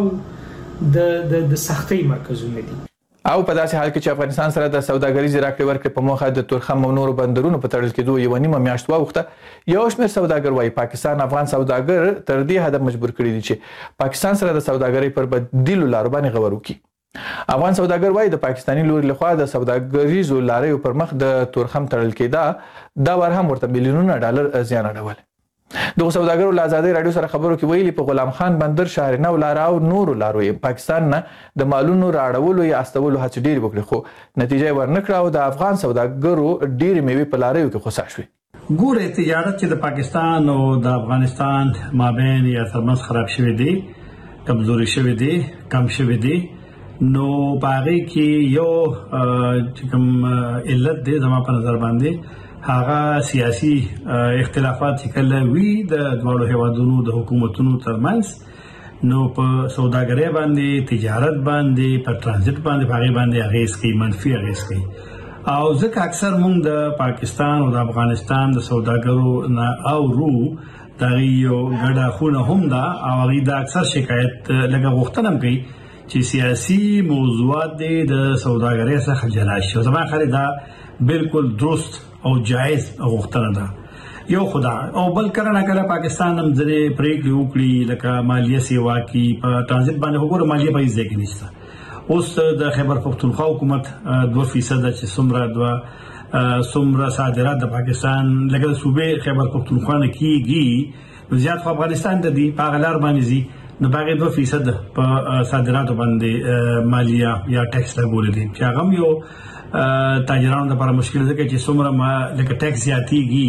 د د سختۍ مرکزونه دي. او په داسې حال کې چې افغانستان سره د سوداګریزې راکړې ورکړې په موخه د تورخم او نورو بندرونو په تړل کېدو یوه نیمه میاشت واوښته، یو شمېر سوداګر وایي پاکستان افغان سوداګر تر دې حده مجبور کړي دي چې پاکستان سره د سوداګرۍ پر بدیلو لارو باندې غور وکړي. افغان سوداګر وایي د پاکستاني لوري لخوا د سوداګریزو لاريو پر مخ د تورخم تړل کېده دا ور هم ورته میلیونونه ډالر زیان اړول. دغه سوداګرو له ازادۍ راډیو سره خبرو کې ویلي په غلام خان بندر، شاهرنو لاره او نورو لارو یې پاکستان نه د مالونو راړولو یا استولو هڅې ډېرې وکړې خو نتیجه یې ورنکړه او د افغان سوداګرو ډېرې میوې په لاریو کې خوسا شوې. ګوره تجارت چې د پاکستان او د افغانستان مابین یا ترمنځ خراب شوی دی، کمزوري شوی دی، کم شوی دی، نو په هغې کې یو چې کوم علت دی زما په نظر باندې هغه سیاسي اختلافات چې کله وي د دواړو هیوادونو د حکومتونو ترمنځ، نو په سوداګرۍ باندې، تجارت باندې، په ترانزیت باندې په هغې باندې اغېز کوي، منفي اغېز کوي. او ځکه اکثر موږ د پاکستان او د افغانستان د سوداګرو نه اورو د هغې یو ګډه خونه هم ده او هغوی د اکثر شکایت لږه غوښتنه هم کوي چې سیاسي موضوعات دې د سوداګرۍ څخه جلا شي. زما خیال دا بالکل درست او جایز غوښتنه ده یو خدا. او بل کله نه کله پاکستان هم ځینې پریکړې وکړي لکه مالیه سیوا کې په ترانزیت باندې وګوره مالیه په هیڅ ځای کې نشته. اوس د خیبر پختونخوا حکومت دوه فیصده چې څومره دوه څومره صادرات د پاکستان لکه د صوبې خیبر پختونخوا نه کېږي نو زیات خو افغانستان ته دي، په هغه لار باندې ځي، نو په هغې دوه فیصد په صادراتو باندې مالیه یا ټیکس لګولی دی چې هغه هم یو تاجرانو لپاره مشکل ځکه چې څومره لکه ټیکس زیاتېږي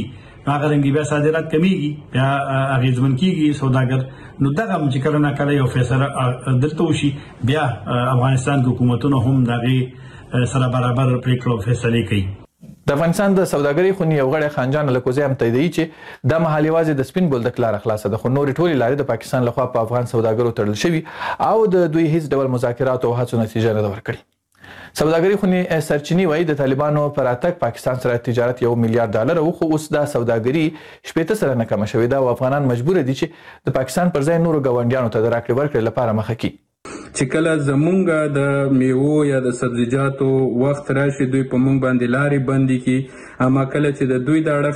هغه رنګ بیا صادرات کمیږي بیا اغیزمن کیږي سوداګر نو دغه چې کله نه کله یو فیصله دلته وشي بیا افغانستان حکومتونو هم دغه سره برابر پریکړه فیصله کوي. د افغانستان د سوداګرۍ خونې یو غړی خانجان لکوزی هم تاییدوي چې دا مهال یوازې د سپین بولدک لاره خلاصه ده خو نورې ټولې لارې د پاکستان لخوا په افغان سوداګرو تړل شوي او د دوی هیڅ ډول مذاکراتو او هڅو نتیجه نه ده ورکړې. سوداګرۍ خونې سرچینې وایي د طالبانو پر راتګ پاکستان سره تجارت یو میلیارډ ډالر و خو اوس دا سوداګري شپېته سلنه کمه شوې ده او افغانان مجبور دي چې د پاکستان پر ځای نورو ګاونډیانو ته د راکړې ورکړې لپاره مخه کړي. چې کله زمونږ د میوو یا د سبزیجاتو وخت راشي دوی په مونږ باندې لارې بندي کی اما کله چې د دوی د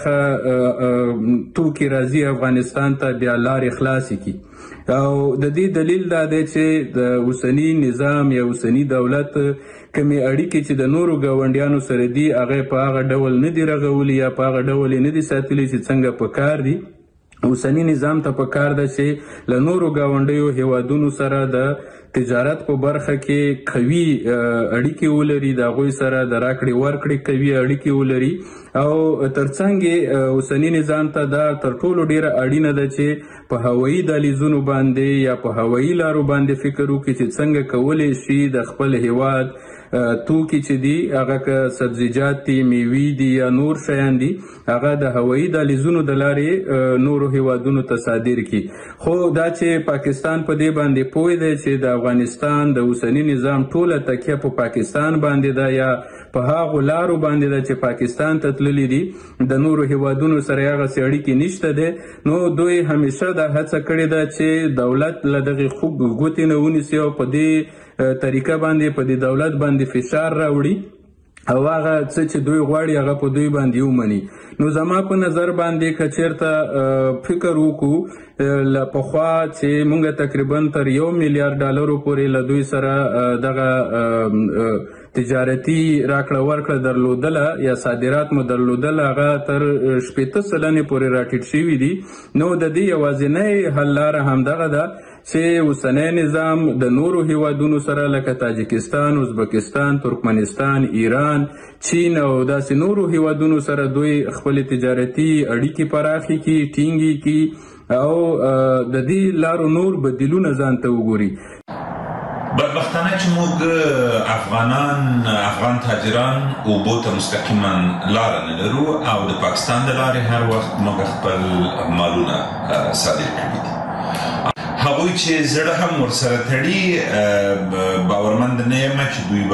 اړخه توکي راځي افغانستان ته بیا لارې خلاصې کی او د دې دلیل دا دی چې د اوسنی نظام یا اوسنی دولت کمی اړیکې چې د نورو ګاونډیانو سره دي هغه په هغه ډول نه دي رغولي یا په هغه ډول نه دي ساتلي چې څنګه په کار دي. اوسنی نظام ته په کار ده چې له نورو ګاونډیو هیوادونو سره د تجارت په برخه کې قوي اړیکې ولري د هغوی سره د راکړې ورکړې قوي اړیکې ولري او ترڅنګ اوسنی نظام ته دا تر ټولو ډیره اړینه ده چې په هوایي دهلیزونو باندې یا په هوایي لارو باندې فکر وکړي چې څنګه کولی شي د خپل هیواد توکي چې دي هغه که سبزیجات دي میوې دي یا نور شیان دي هغه د هوایي دهلیزونو د لارې نورو هیوادونو ته صادر کړي. خو دا چې پاکستان په دې باندې پوه دی چې د افغانستان د اوسنی نظام ټوله تکیه په پاکستان باندې ده یا په هغو لارو باندې ده چې پاکستان ته تللي دي د نورو هیوادونو سره هغسې اړیکې نشته دی نو دوی همیشه دا هڅه کړې ده چې دولت له دغې ګوتې نه ونیسي او په دې طریقه باندې په دې دولت باندې فشار راوړي او هغه څه چې دوی غواړي هغه په دوی باندې ومني. نو زما په نظر باندې که چېرته فکر وکړو له پخوا چې موږ تقریبا تر یو میلیارډ ډالرو پورې له دوی سره دغه تجارتي راکړه ورکړه درلودله یا صادرات مو درلودل هغه تر شپېته سلنې پورې راټیټ شوي دي. نو د دې یوازینۍ حل لاره همدغه ده چې اوسنی نظام د نورو هیوادونو سره لکه تاجکستان، ازبکستان، ترکمنستان، ایران، چین او داسې نورو هیوادونو سره دوی خپل تجارتي اړیکې پراخې کړي ټینګې کړي او د دې لارو نور بدیلونه ځان ته وګوري. بدبختانه چې موږ افغانان افغان تاجران اوبو ته مستقیما لاره نه لرو او د پاکستان د لارې هر وخت موږ خپل مالونه صادر کړي دي. هغوی چې زړه هم ورسره تړي باورمند نه یم چې دوی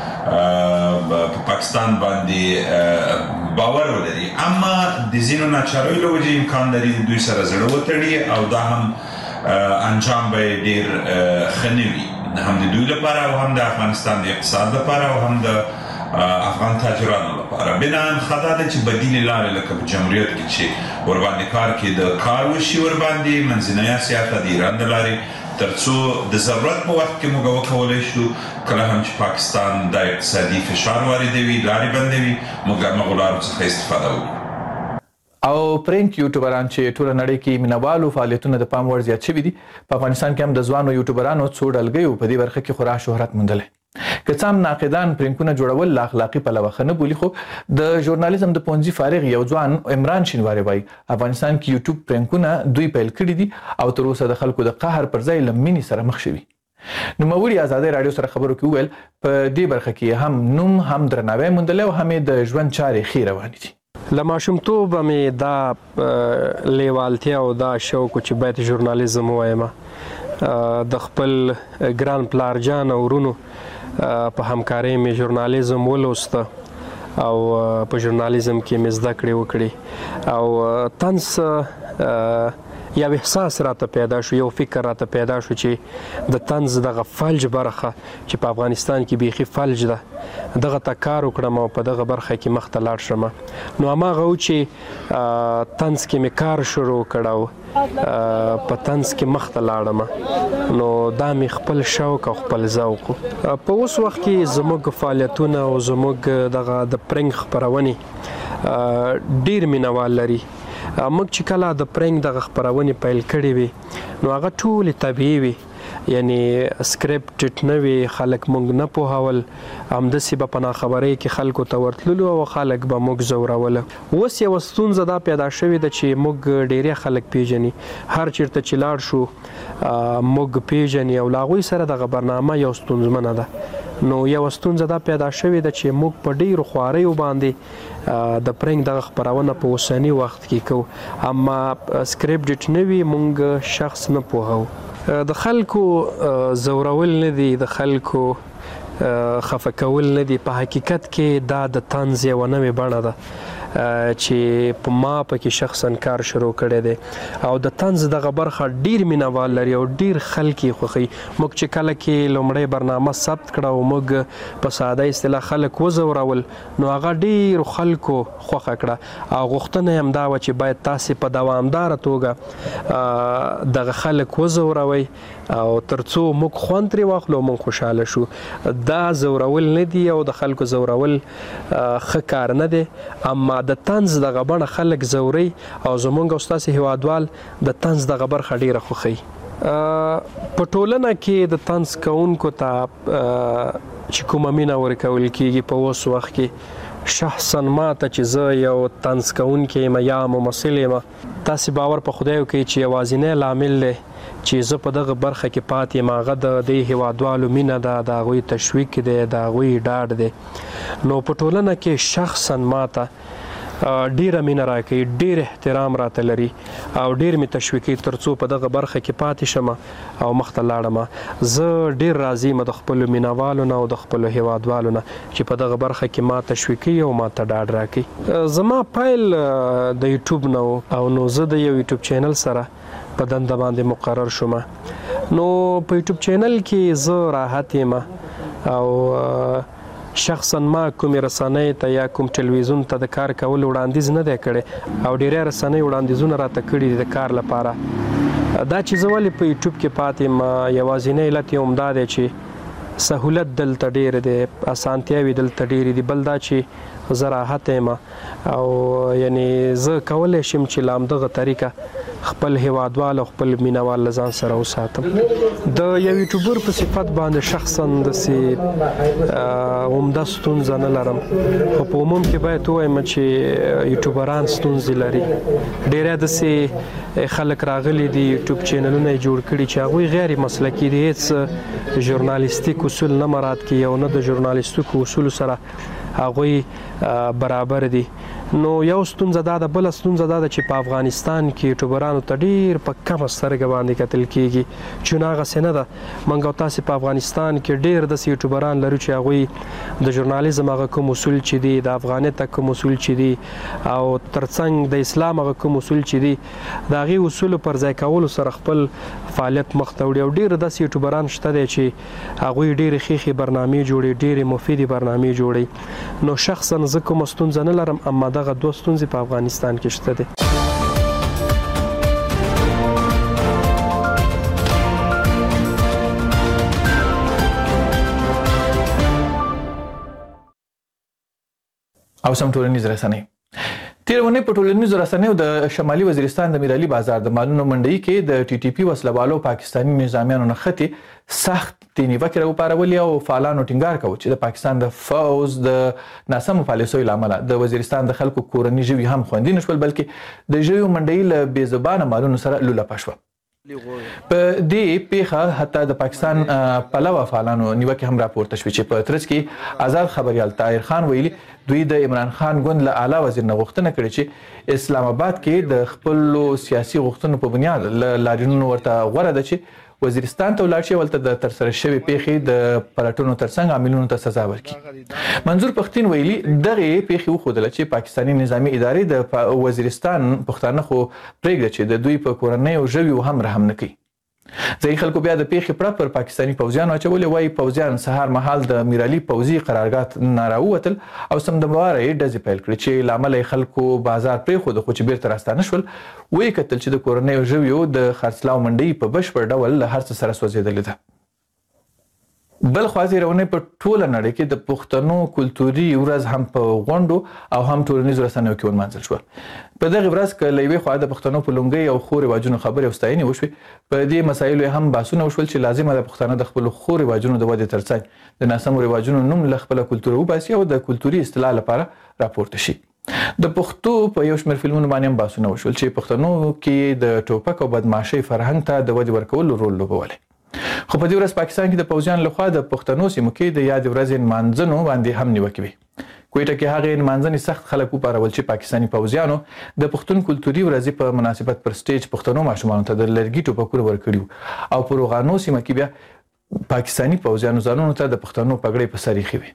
به په پاکستان باندې باور ولري اما د ځینو ناچاریو له وجې امکان لري دوی سره زړه وتړي او دا هم انجام به ډیر ښه نه وي هم د دوی لپاره او هم د افغانستان د اقتصاد لپاره او هم د افغان تاجرانو لپاره. بنان خدا ده چې بدیل لارې لکه په جمهوریت کې چې ورباندې کار کې د کار وشي ورباندې منځنۍ اسیا ته د ایران د لارې تر څو د ضرورت په وخت کې موږ وکولی شو کله هم چې پاکستان د اقتصادي فشار واردوي لارې بندوي موږ د هغو لارو څخه استفاده وکړو. او پرنک یوټیوبران چې ټوله نړۍ کې مینوالو فعالیتونه د پام وړ زیات شوي دي په افغانستان کې هم د ځوانو یوټیوبرانو څو ډلګیو په دې برخه کې خورا شهرت موندلی. که څه هم ناقدان پرنکونه جوړول له اخلاقي پلوه ښه نه بولي خو د ژورنالیزم د پوهنځي فارغ یو ځوان عمران شینواری وایي افغانستان کې یوټیوب پرنکونه دوی پیل کړي دي او تر اوسه د خلکو د قهر پر ځای له مینې سره مخ شوي. نوموړي ازادۍ راډیو سره خبرو کې وویل په دې برخه کې هم نوم هم درناوی موندلی او هم د ژوند چارې ښې روانې دي. له ماشومتوبه مې دا لیوالتیا او دا شوق چې باید ژورنالیزم ووایم د خپل ګران پلار جان او ورونو په همکارۍ مې ژورنالیزم ولوسته او په ژورنالیزم کې مې زده کړې وکړې او طنز یو احساس راته پیدا شو یو فکر راته پیدا شو چې د طنز دغه فلج برخه چې په افغانستان کې بیخي فلج ده دغه ته کار وکړم او په دغه برخه کې مخ ته لاړ شم. نو هماغه و چې طنز کې مې کار شروع کړ او په طنز کې مخ ته لاړم نو دا مې خپل شوق او خپل ذوق. په اوس وخت کې زموږ فعالیتونه او زموږ دغه د پرنګ خپرونې ډیر مینوال لري. موږ چې کله د پرنګ دغه خپرونې پیل کړې وي نو هغه ټولې طبیعي وي یعنی سکرپټ نه وي خلک موږ نه پوهول همداسې به په ناخبرۍ کې خلکو ته ورتللو او خلک به موږ ځوروله. اوس یوه ستونزه دا پیدا شوې ده چې موږ ډېری خلک پیژني هر چېرته چې لاړ شو موږ پیژني او له هغوی سره دغه برنامه یو ستونزمنه ده. نو یوه ستونزه دا پیدا شوې ده چې موږ په ډېرو خواریو باندې د پرنګ دغه خپرونه په اوسني وخت کې کوو اما سکرپټ نه وي موږ شخص نه پوهو. د خلکو ځورول نه دي د خلکو خفه کول نه دي. په حقیقت کې دا د طنز یوه نوې بڼه ده چې په ما پکې شخصا کار شروع کړی دی او د طنز دغه برخه ډیر مینوال لري او ډیر خلک یې خوښوي. موږ چې کله کې لومړی برنامه ثبت کړه او موږ په ساده اصطلاح خلک وځورول نو هغه ډیرو خلکو خوښه کړه او غوښتنه یې همدا وه چې باید تاسې په دوامداره توګه دغه خلک وځوروئ او تر څو موږ خوند ترې واخلو موږ خوشحاله شو. دا ځورول نه دي او د خلکو ځورول ښه کار نه دی اما د طنز دغه بڼه خلک ځوري او زمونږ او ستاسې هیوادوال د طنز دغه برخه ډیره خوښوي. په ټولنه کې د طنز کوونکو ته چې کومه مینه ورکول کیږي په اوس وخت کې شخصا ما ته چې زه یو طنز کوونکی یم یا ممثل یم تاسې باور په خدای وکړئ چې یوازینی لامل دی چې زه په دغه برخه کې پاتې یم هغه د دې هیوادوالو مینه ده د هغوی تشویق دی د هغوی ډاډ دی. نو په ټولنه کې شخصا ما ته ډیره مینه راکوي ډیر احترام راته لري او ډیر مې تشویقوي تر څو په دغه برخه کې پاتې شم او مخته لاړم. زه ډیر راضي یم د خپلو مینوالو نه او د خپلو هیوادوالو نه چې په دغه برخه کې ما تشویقوي او ما ته ډاډ راکوي. زما پیل د یوټیوب نه و او نو زه د یو یوټیوب چینل سره په دنده باندې مقرر شوم. نو په یوټیوب چینل کې زه راحت یم او شخصا ما کومې رسنۍ ته یا کوم ټلویزیون ته د کار کولو وړاندیز نه دی کړی او ډیری رسنۍ وړاندیزونه راته کړي دي د کار لپاره. دا چې زه ولې په یوټیوب کې پاتې یم یوازینی علت یې همدا دی چې سهولت دلته ډیر دی اسانتیاوې دلته ډیرې دي. بل دا چې زه راحته یم او یعنی زه کولی شم چې له همدغه طریقه خپل هیوادوال او خپل مینوال له ځان سره وساتم. د یو یوټیوبر په صفت باندې شخصا داسې عمده ستونزه نه لرم خو په عموم کې باید ووایم چې یوټیوبران ستونزې لري. ډیری داسې خلک راغلي دي یوټیوب چینلونه یې جوړ کړي چې هغوی غیر مسلکي دي هېڅ ژورنالیستیک اصول نه مراعات کوي او نه د ژورنالیستیکو اصولو سره هغوی برابر دي. نو یو ستونزه دا ده. بله ستونزه دا ده چې په افغانستان کې یوټیوبرانو ته ډېر په کمه سترګه باندې کتل کېږي چې هغسې نه ده. موږ او تاسې په افغانستان کې ډېر داسې یوټیوبران لرو چې هغوی د ژورنالیزم هغه کوم اصول چې دي د افغانیت کوم اصول چې دي او ترڅنګ د اسلام هغه کوم اصول چې دي د هغې اصولو پر ځای کولو سره خپل فعالیت مخته وړي او ډېر داسې یوټیوبران شته دی چې هغوی ډېرې ښې ښې برنامې جوړوي ډېرې مفیدې برنامې جوړوي. نو شخصا زه کومه ستونزه نه لرم اما دغه دوه ستونزې په افغانستان کې شته دي. او سم ټولنیز رسنۍ تیر ونې په ټولنیزو رسنیو د شمالي وزیرستان د میرعلي بازار د مالونو منډۍ کې د ټي ټي پي وسلوالو پاکستاني نظامیانو نښتې سخت نیوکې راوپارولې او فعالانو ټینګار کوي چې د پاکستان د فوز د ناسمو پالیسیو له امله د وزیرستان د خلکو کورني ژوي هم خوندي نه شول بلکې د ژویو منډۍ له بې زبانه مالونو سره لولپه شوه. په دې پیښه حتی د پاکستان پلوه فعالانو نیوکې هم راپورته شوې چې په ترڅ کې آزاد خبریال طاهر خان ویلي دوی د عمران خان ګوند له اعلی وزیر نه غوښتنه کړې چې اسلام آباد کې د خپلو سیاسي غوښتنو په بنیاد لاریونونه ورته غوره ده چې وزیرستان ته ولاړ شي ولته د ترسره شوې پیښې د پلټنو ترڅنګ عاملونو ته سزا ورکړي. منظور پښتين ویلي دغه پیښې وښودله چې پاکستاني نظامي ادارې د وزیرستان پښتانه خو پرېږده چې د دوی په کورنیو ژویو هم رحم نه کوي. ځایي خلکو بیا د پیښې پړه پر پاکستاني پوځیانو اچولې. وایي پوځیان سهار مهال د میرعلي پوځي قرارګاه نه راووتل او سمدمواره یې ډزې پیل کړې چې له امله یې خلکو بازار پرېښود خو چې بیرته راستانه شول. ویې کتل چې د کورنیو ژویو د خرڅلاو منډۍ په بشپړ ډول له هر څه سره سوځېدلې ده. بل خواځي رونه په ټوله نړۍ کې د پښتنو کلتوري ورځ هم په غونډو او هم ټولنیزو رسنیو کې ونمانځل شو. په دغه ورځ کې لوي خو د پښتنو په لونګي او خوري واجونو خبرې او ستاینې وشوي. په دې مسایلو هم باسونه وشول چې لازمه ده پښتانه د خپل خوري واجونو د ودې ترڅنګ د ناسمو رواجونو نوم له خپل کلتور وباسي او د کلتوري اصطلاح لپاره راپورته شي. د پښتو په یو شمېر فلمونو باندې هم باسونه وشول چې پښتنو کې د ټوپک او بدمعشۍ فرهنګ ته د ودې ورکولو رول لوبولی. خو په دې ورځ پاکستان کې د پوځیانو لخوا د پښتنو سیمو کې د یاد ورځې نمانځنو باندې هم نیوکې وي. کویټه کې هغه نمانځنې سخت خلک وپارول چې پاکستاني پوځیانو د پښتون کلتوري ورځې په مناسبت پر سټیج پښتنو ماشومانو ته د لرګي ټوپکونه ورکړي او په روغانو سیمه کې بیا پاکستاني پوځیانو ځانونو ته د پښتنو پګړۍ په سر ایښې وي.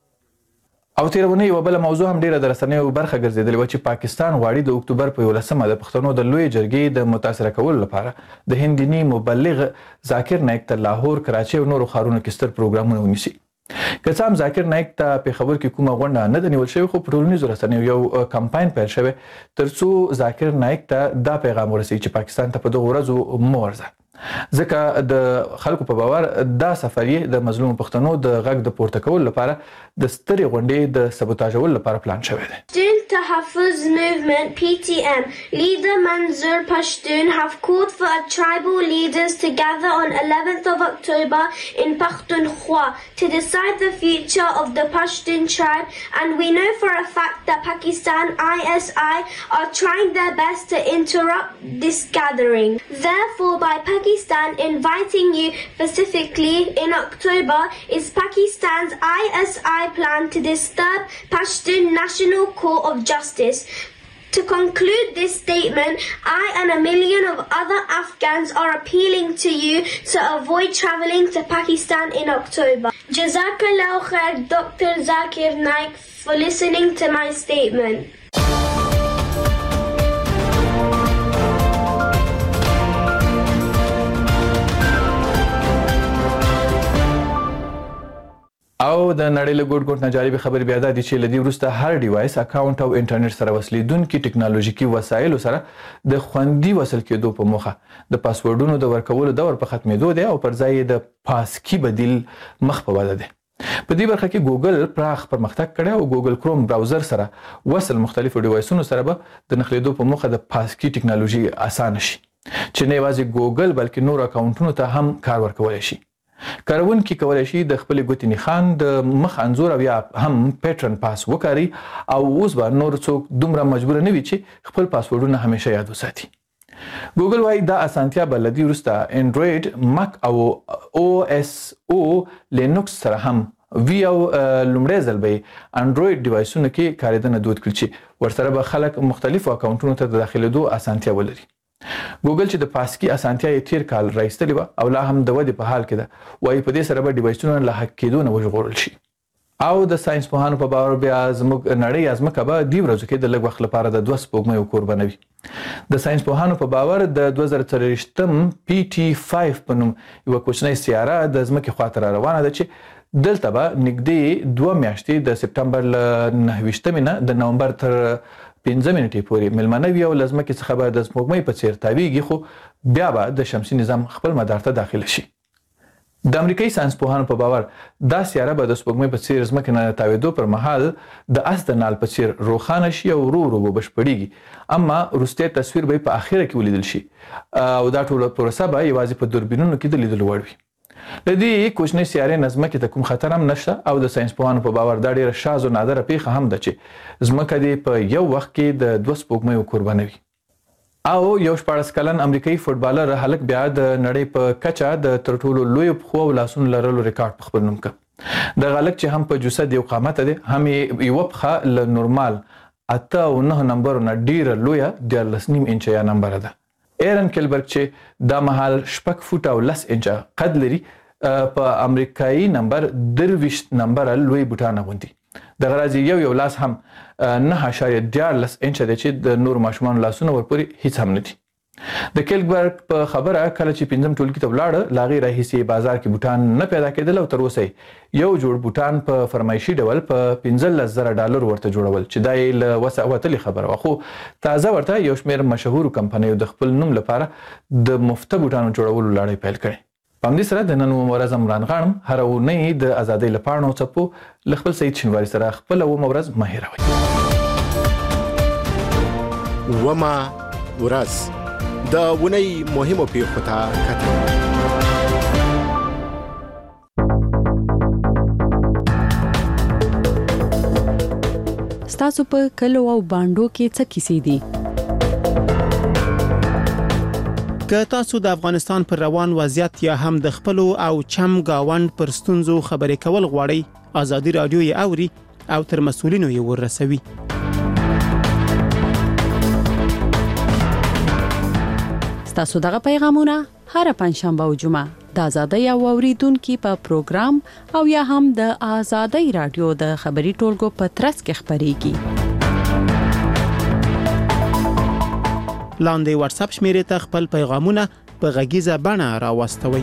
او تیرونه یو بل موضوع هم ډیره د رسنیو برخه ګرځیدلې و چې پاکستان غواړي د اکتوبر په یولسمه د پښتنو د لوی جرګې د متاثره کولو لپاره د هندي مبلغ ذاکر نایک ته لاهور، کراچۍ او نورو ښارونو کې ستر پروګرامونه ونیسي. که څه هم ذاکر نایک ته پېښور کې کومه غونډه نه ده نیول شوې، خو په ټولنیزو رسنیو یو کمپاین پیل شوی ترڅو ذاکر نایک ته دا پیغام ورسوي چې پاکستان ته په دغو ورځو مه ورځه، ځکه د خلکو په باور دا سفر یې د مظلوم پښتنو د غږ د پورته کولو لپاره د سترې غونډې د سبوتاژولو لپاره پلان شوی دی. Student Tahaffuz Movement P T M leader Manzoor Pashtun have called for tribal leaders to gather on eleventh of October in Pakhtunkhwa to decide the future of the Pashtun tribe, and we know for a fact that Pakistan I S I are trying their best to interrupt this gathering. Therefore, by Pakistan inviting you specifically in October is Pakistan's I S I plan to disturb Pashtun National Court of Justice. To conclude this statement, I and a million of other Afghans are appealing to you to avoid travelling to Pakistan in October. Jazakallah khair, Doctor Zakir Naik, for listening to my statement. او د نړۍ له ګوټ ګوټ نه جالبې خبرې بیا دا دي چې له دې وروسته هر ډیوایس اکاونټ او انټرنیټ سره وصلېدونکي ټکنالوژیکي وسایلو سره د خوندي وصل کېدو په موخه د پاسورډونو د ورکولو دور په ختمېدو دی او پر ځای یې د پاسکي بدیل مخ په وده دی. په دې برخه کې ګوګل پراخ پرمختګ کړی او ګوګل کروم براوزر سره وصل مختلفو ډیوایسونو سره به د نښلېدو په موخه د پاسکي ټکنالوژي اسانه شي چې نه یوازې ګوګل بلکې نور اکاونټونو ته هم کار ورکولی شي. کاروونکي کولی شي د خپلې ګوتې نښان د مخ انځور او یا هم پیټرن پاس وکاري او اوس به نور څوک دومره مجبوره نه وي چې خپل پاسورډونه همیشه یاد وساتي. ګوګل وایي دا اسانتیا به له دې وروسته انډرویډ، مک او او اس او لینوکس سره هم وی او لومړی ځل به انډرویډ ډیوایسونو کې کارېدنه دود کړي چې ورسره به خلک مختلفو اکاونټونو ته د داخلېدو اسانتیا ولري. ګوګل چې د پاسکي اسانتیا یې تیر کال راایستلې وه او لا هم د ودې په حال کې ده، وایي په دې سره به ډیوایسونه له هک کېدو نه وژغورل شي. او د ساینس پوهانو په باور بیا زموږ نړۍ یا ځمکه به دې ورځو کې د لږ وخت لپاره د دوه سپوږمیو کوربه نه وي. د ساینس پوهانو په باور د دوه زره څلرویشتم پی ټي پنځه په نوم یوه کوچنۍ سیاره د ځمکې خواته را روانه ده چې دلته به نږدې دوه میاشتې د سپټمبر له نهه ویشتمې نه د نومبر تر پنځه منټې پورې مېلمانه وي او له ځمکې څخه به د سپوږمۍ په څېر تاویږي، خو بیا به د شمسي نظام خپل مدار ته داخله شي. د امریکایي ساینس پوهانو په باور دا سیاره به د سپوږمۍ په څېر ځمکې نه تاوېدو پر مهال د اس د نال په څېر روښانه شي او ورو ورو به بشپړېږي، اما وروستی تصویر به یې په اخره کې ولیدل شي او دا ټوله پروسه به یوازې په دوربینونو کې د لیدلو وړ وي. له دې کوچنۍ سیارې نه ځمکې ته کوم خطر هم نشته او د ساینس پوهانو په باور دا ډېره شاذ او نادره پیښه هم ده چې ځمکه دې په یو وخت کې د دوه سپوږمیو کوربه نه وي. او یو شپاړس کلن امریکایي فوټبالر هلک بیا د نړۍ په کچه د تر ټولو لویو پښو او لاسونو لرلو ریکارډ په خپل نوم کړ. دغه هلک چې هم په جسد یو قامته دی، هم یې یوه پښه له نورمال اته او نهه نمبرو نه ډېره لویه دیارلس نیم انچه یا نمبره ده. ایرن کیلبرګ چې دا مهال شپږ فوټه او لس انچه قد لري، په امریکایي نمبر درویشت نمبره لوی بوټان اغوندي. دغه راځي یو یو لاس هم نه اشاریه دیارلس انچه دی چې د نورو ماشومانو لاسونه ورپورې هیڅ هم نه دي. د کیلبرګ په خبره کله چې پنځم ټولګي ته ولاړه له هغې راهیسې بازار کې بوټان نه پیدا کېدل او تر اوسه یو جوړ بوټان په فرمایشي ډول په پنځلس زره ډالر ورته جوړول چې دا یې له وسه وتلې خبره وه، خو تازه ورته یو شمېر مشهورو کمپنیو د خپل نوم لپاره د مفته بوټانو جوړولو لړۍ پیل کړې. په همدې سره د نن ورځ عمران غانم هر اونۍ د ازادۍ له پاڼو څپو له خپل سید شینواري سره خپله اومه ورځ مه هېروئ. اومه ورځ د اونۍ مهمو پیښو ته کتل. ستاسو په کلو او بانډو کې څه کیسې دي؟ که تاسو د افغانستان پر روان وضعیت یا هم د خپلو او چم گاوند پر ستونزو خبرې کول غواړئ، ازادي رادیو یې اوري او تر مسؤلینو یې ورسوي. ستاسو دغه پیغامونه هر پنځشنبه او جمعه د ازادۍ او اوریدونکو په پروګرام او یا هم د ازادۍ رادیو د خبري ټولګو په ترڅ کې خبريږي. لاندې واتس اپ شمیرې ته خپل پیغامونه په غږیزه بڼه راوستوئ.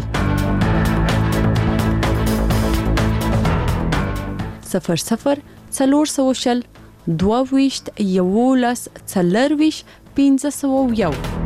صفر صفر څلور سوه شل دوه ویشت یولس څلور ویشت پنځه سوه یو